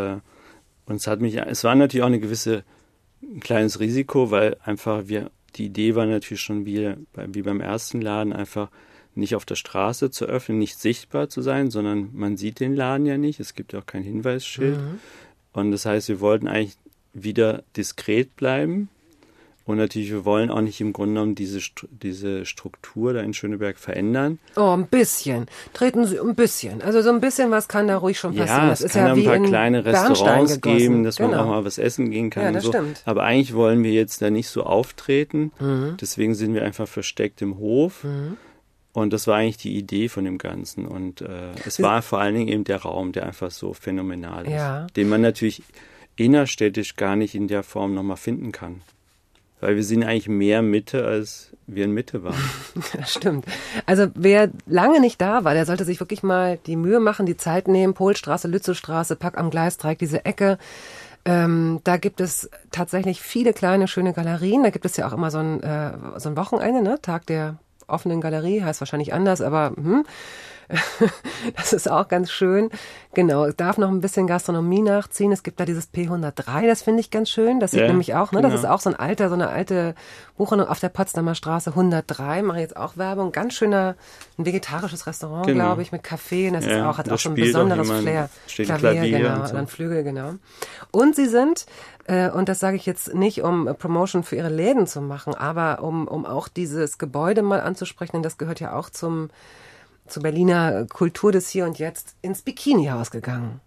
es war natürlich auch ein kleines Risiko, weil einfach die Idee war natürlich schon wie beim ersten Laden einfach nicht auf der Straße zu öffnen, nicht sichtbar zu sein, sondern man sieht den Laden ja nicht, es gibt ja auch kein Hinweisschild. Und das heißt, wir wollten eigentlich wieder diskret bleiben. Und natürlich, wir wollen auch nicht im Grunde genommen diese Struktur da in Schöneberg verändern. Oh, ein bisschen. Treten Sie ein bisschen. Also so ein bisschen was kann da ruhig schon passieren. Ja, das es ist kann ja ein wie paar in kleine Restaurants geben, dass man auch mal was essen gehen kann. Ja, und das so. stimmt. Aber eigentlich wollen wir jetzt da nicht so auftreten. Deswegen sind wir einfach versteckt im Hof. Und das war eigentlich die Idee von dem Ganzen. Und es war vor allen Dingen eben der Raum, der einfach so phänomenal ist. Den man natürlich innerstädtisch gar nicht in der Form nochmal finden kann. Weil wir sind eigentlich mehr Mitte, als wir in Mitte waren. Das stimmt. Also wer lange nicht da war, der sollte sich wirklich mal die Mühe machen, die Zeit nehmen. Polstraße, Lützowstraße, Pack am Gleisdreieck, diese Ecke. Da gibt es tatsächlich viele kleine, schöne Galerien. Da gibt es ja auch immer so ein Wochenende, ne? Tag der offenen Galerie, heißt wahrscheinlich anders, aber Das ist auch ganz schön. Genau, es darf noch ein bisschen Gastronomie nachziehen. Es gibt da dieses P103, das finde ich ganz schön. Das sieht nämlich auch, ne? Genau. Das ist auch so eine alte Buchhandlung auf der Potsdamer Straße 103. Mache jetzt auch Werbung. Ganz schöner, ein vegetarisches Restaurant, glaube ich, mit Café. Und das ist auch, hat auch so ein besonderes Flair. Steht Klavier genau, und so. dann Flügel, genau. Und sie sind, und das sage ich jetzt nicht, um Promotion für ihre Läden zu machen, aber um auch dieses Gebäude mal anzusprechen, denn das gehört ja auch zur Berliner Kultur des Hier und Jetzt, ins Bikini-Haus gegangen.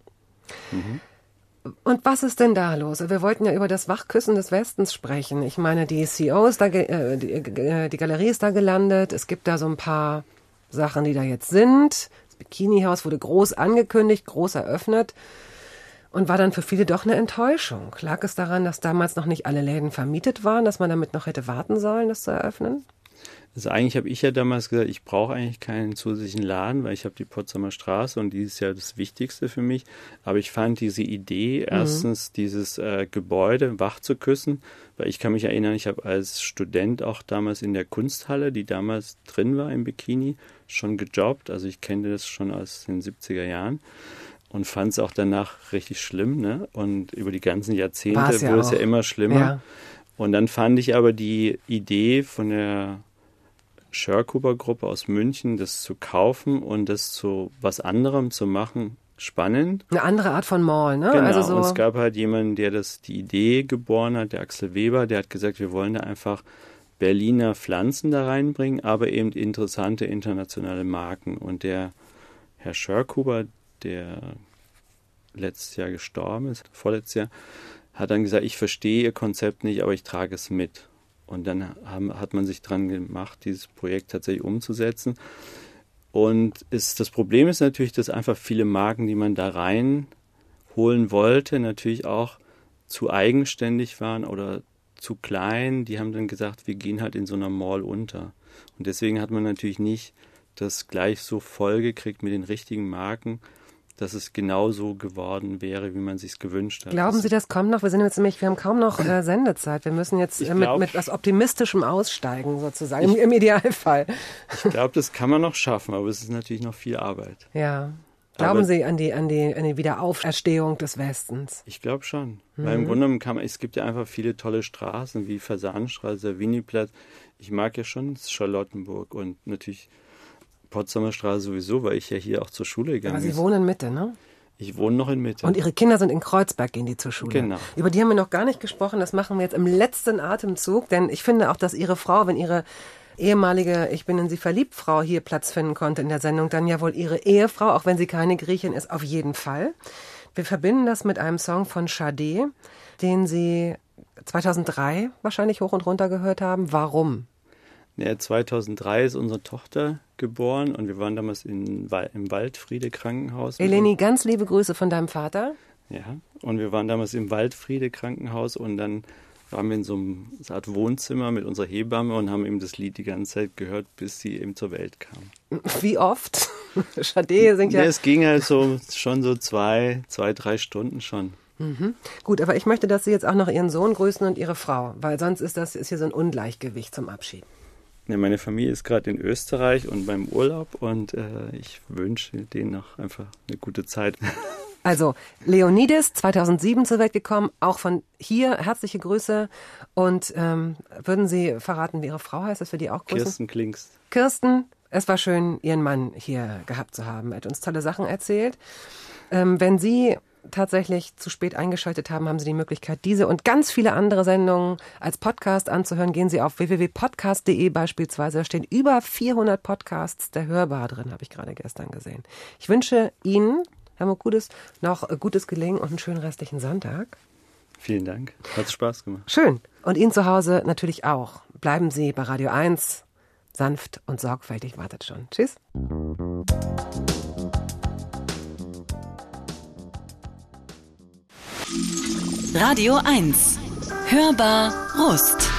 Und was ist denn da los? Wir wollten ja über das Wachküssen des Westens sprechen. Ich meine, die CEO ist da, die Galerie ist da gelandet. Es gibt da so ein paar Sachen, die da jetzt sind. Das Bikini-Haus wurde groß angekündigt, groß eröffnet und war dann für viele doch eine Enttäuschung. Lag es daran, dass damals noch nicht alle Läden vermietet waren, dass man damit noch hätte warten sollen, das zu eröffnen? Also eigentlich habe ich ja damals gesagt, ich brauche eigentlich keinen zusätzlichen Laden, weil ich habe die Potsdamer Straße und die ist ja das Wichtigste für mich. Aber ich fand diese Idee, erstens dieses Gebäude wach zu küssen, weil ich kann mich erinnern, ich habe als Student auch damals in der Kunsthalle, die damals drin war im Bikini, schon gejobbt. Also ich kenne das schon aus den 70er Jahren. Und fand es auch danach richtig schlimm, ne? Und über die ganzen Jahrzehnte wurde es ja immer schlimmer. Ja. Und dann fand ich aber die Idee von der Schörkuber-Gruppe aus München, das zu kaufen und das zu was anderem zu machen, spannend. Eine andere Art von Mall, ne? Genau, also so und es gab halt jemanden, der die Idee geboren hat, der Axel Weber, der hat gesagt, wir wollen da einfach Berliner Pflanzen da reinbringen, aber eben interessante internationale Marken. Und der Herr Schörkuber, der letztes Jahr gestorben ist, vorletztes Jahr, hat dann gesagt, ich verstehe Ihr Konzept nicht, aber ich trage es mit. Und dann hat man sich dran gemacht, dieses Projekt tatsächlich umzusetzen. Und das Problem ist natürlich, dass einfach viele Marken, die man da reinholen wollte, natürlich auch zu eigenständig waren oder zu klein. Die haben dann gesagt, wir gehen halt in so einer Mall unter. Und deswegen hat man natürlich nicht das gleich so voll gekriegt mit den richtigen Marken, dass es genauso geworden wäre, wie man sich es gewünscht hat. Glauben Sie, das kommt noch? Wir haben kaum noch Sendezeit. Wir müssen jetzt mit was Optimistischem aussteigen, sozusagen, im Idealfall. Ich glaube, das kann man noch schaffen, aber es ist natürlich noch viel Arbeit. Ja. Glauben Sie an die Wiederauferstehung des Westens? Ich glaube schon. Weil im Grunde genommen es gibt ja einfach viele tolle Straßen, wie Fasanstraße, Savignyplatz. Ich mag ja schon Charlottenburg und natürlich Potsdamer Straße sowieso, weil ich ja hier auch zur Schule gegangen bin. Aber Sie wohnen in Mitte, ne? Ich wohne noch in Mitte. Und Ihre Kinder sind in Kreuzberg, gehen die zur Schule. Genau. Über die haben wir noch gar nicht gesprochen, das machen wir jetzt im letzten Atemzug, denn ich finde auch, dass Ihre Frau, wenn Ihre ehemalige Ich bin in Sie verliebt Frau hier Platz finden konnte in der Sendung, dann ja wohl Ihre Ehefrau, auch wenn sie keine Griechin ist, auf jeden Fall. Wir verbinden das mit einem Song von Sade, den Sie 2003 wahrscheinlich hoch und runter gehört haben. Warum? Ja, 2003 ist unsere Tochter geboren und wir waren damals im Waldfriede Krankenhaus. Eleni, ganz liebe Grüße von deinem Vater. Ja, und wir waren damals im Waldfriede Krankenhaus und dann waren wir in so einer Art Wohnzimmer mit unserer Hebamme und haben eben das Lied die ganze Zeit gehört, bis sie eben zur Welt kam. Wie oft? Sade singt ja... Es ging halt schon so 2-3 Stunden schon. Mhm. Gut, aber ich möchte, dass Sie jetzt auch noch Ihren Sohn grüßen und Ihre Frau, weil sonst ist hier so ein Ungleichgewicht zum Abschied. Ja, meine Familie ist gerade in Österreich und beim Urlaub und ich wünsche denen noch einfach eine gute Zeit. Also Leonidas, 2007 zur Welt gekommen, auch von hier herzliche Grüße und würden Sie verraten, wie Ihre Frau heißt, dass wir die auch grüßen? Kirsten Klingst. Kirsten, es war schön, Ihren Mann hier gehabt zu haben. Er hat uns tolle Sachen erzählt. Wenn Sie tatsächlich zu spät eingeschaltet haben, haben Sie die Möglichkeit, diese und ganz viele andere Sendungen als Podcast anzuhören. Gehen Sie auf www.podcast.de beispielsweise. Da stehen über 400 Podcasts der Hörbar drin, habe ich gerade gestern gesehen. Ich wünsche Ihnen, Herr Mokoudis, noch gutes Gelingen und einen schönen restlichen Sonntag. Vielen Dank. Hat Spaß gemacht. Schön. Und Ihnen zu Hause natürlich auch. Bleiben Sie bei Radio 1. Sanft und sorgfältig wartet schon. Tschüss. Radio 1. Hörbar Rust.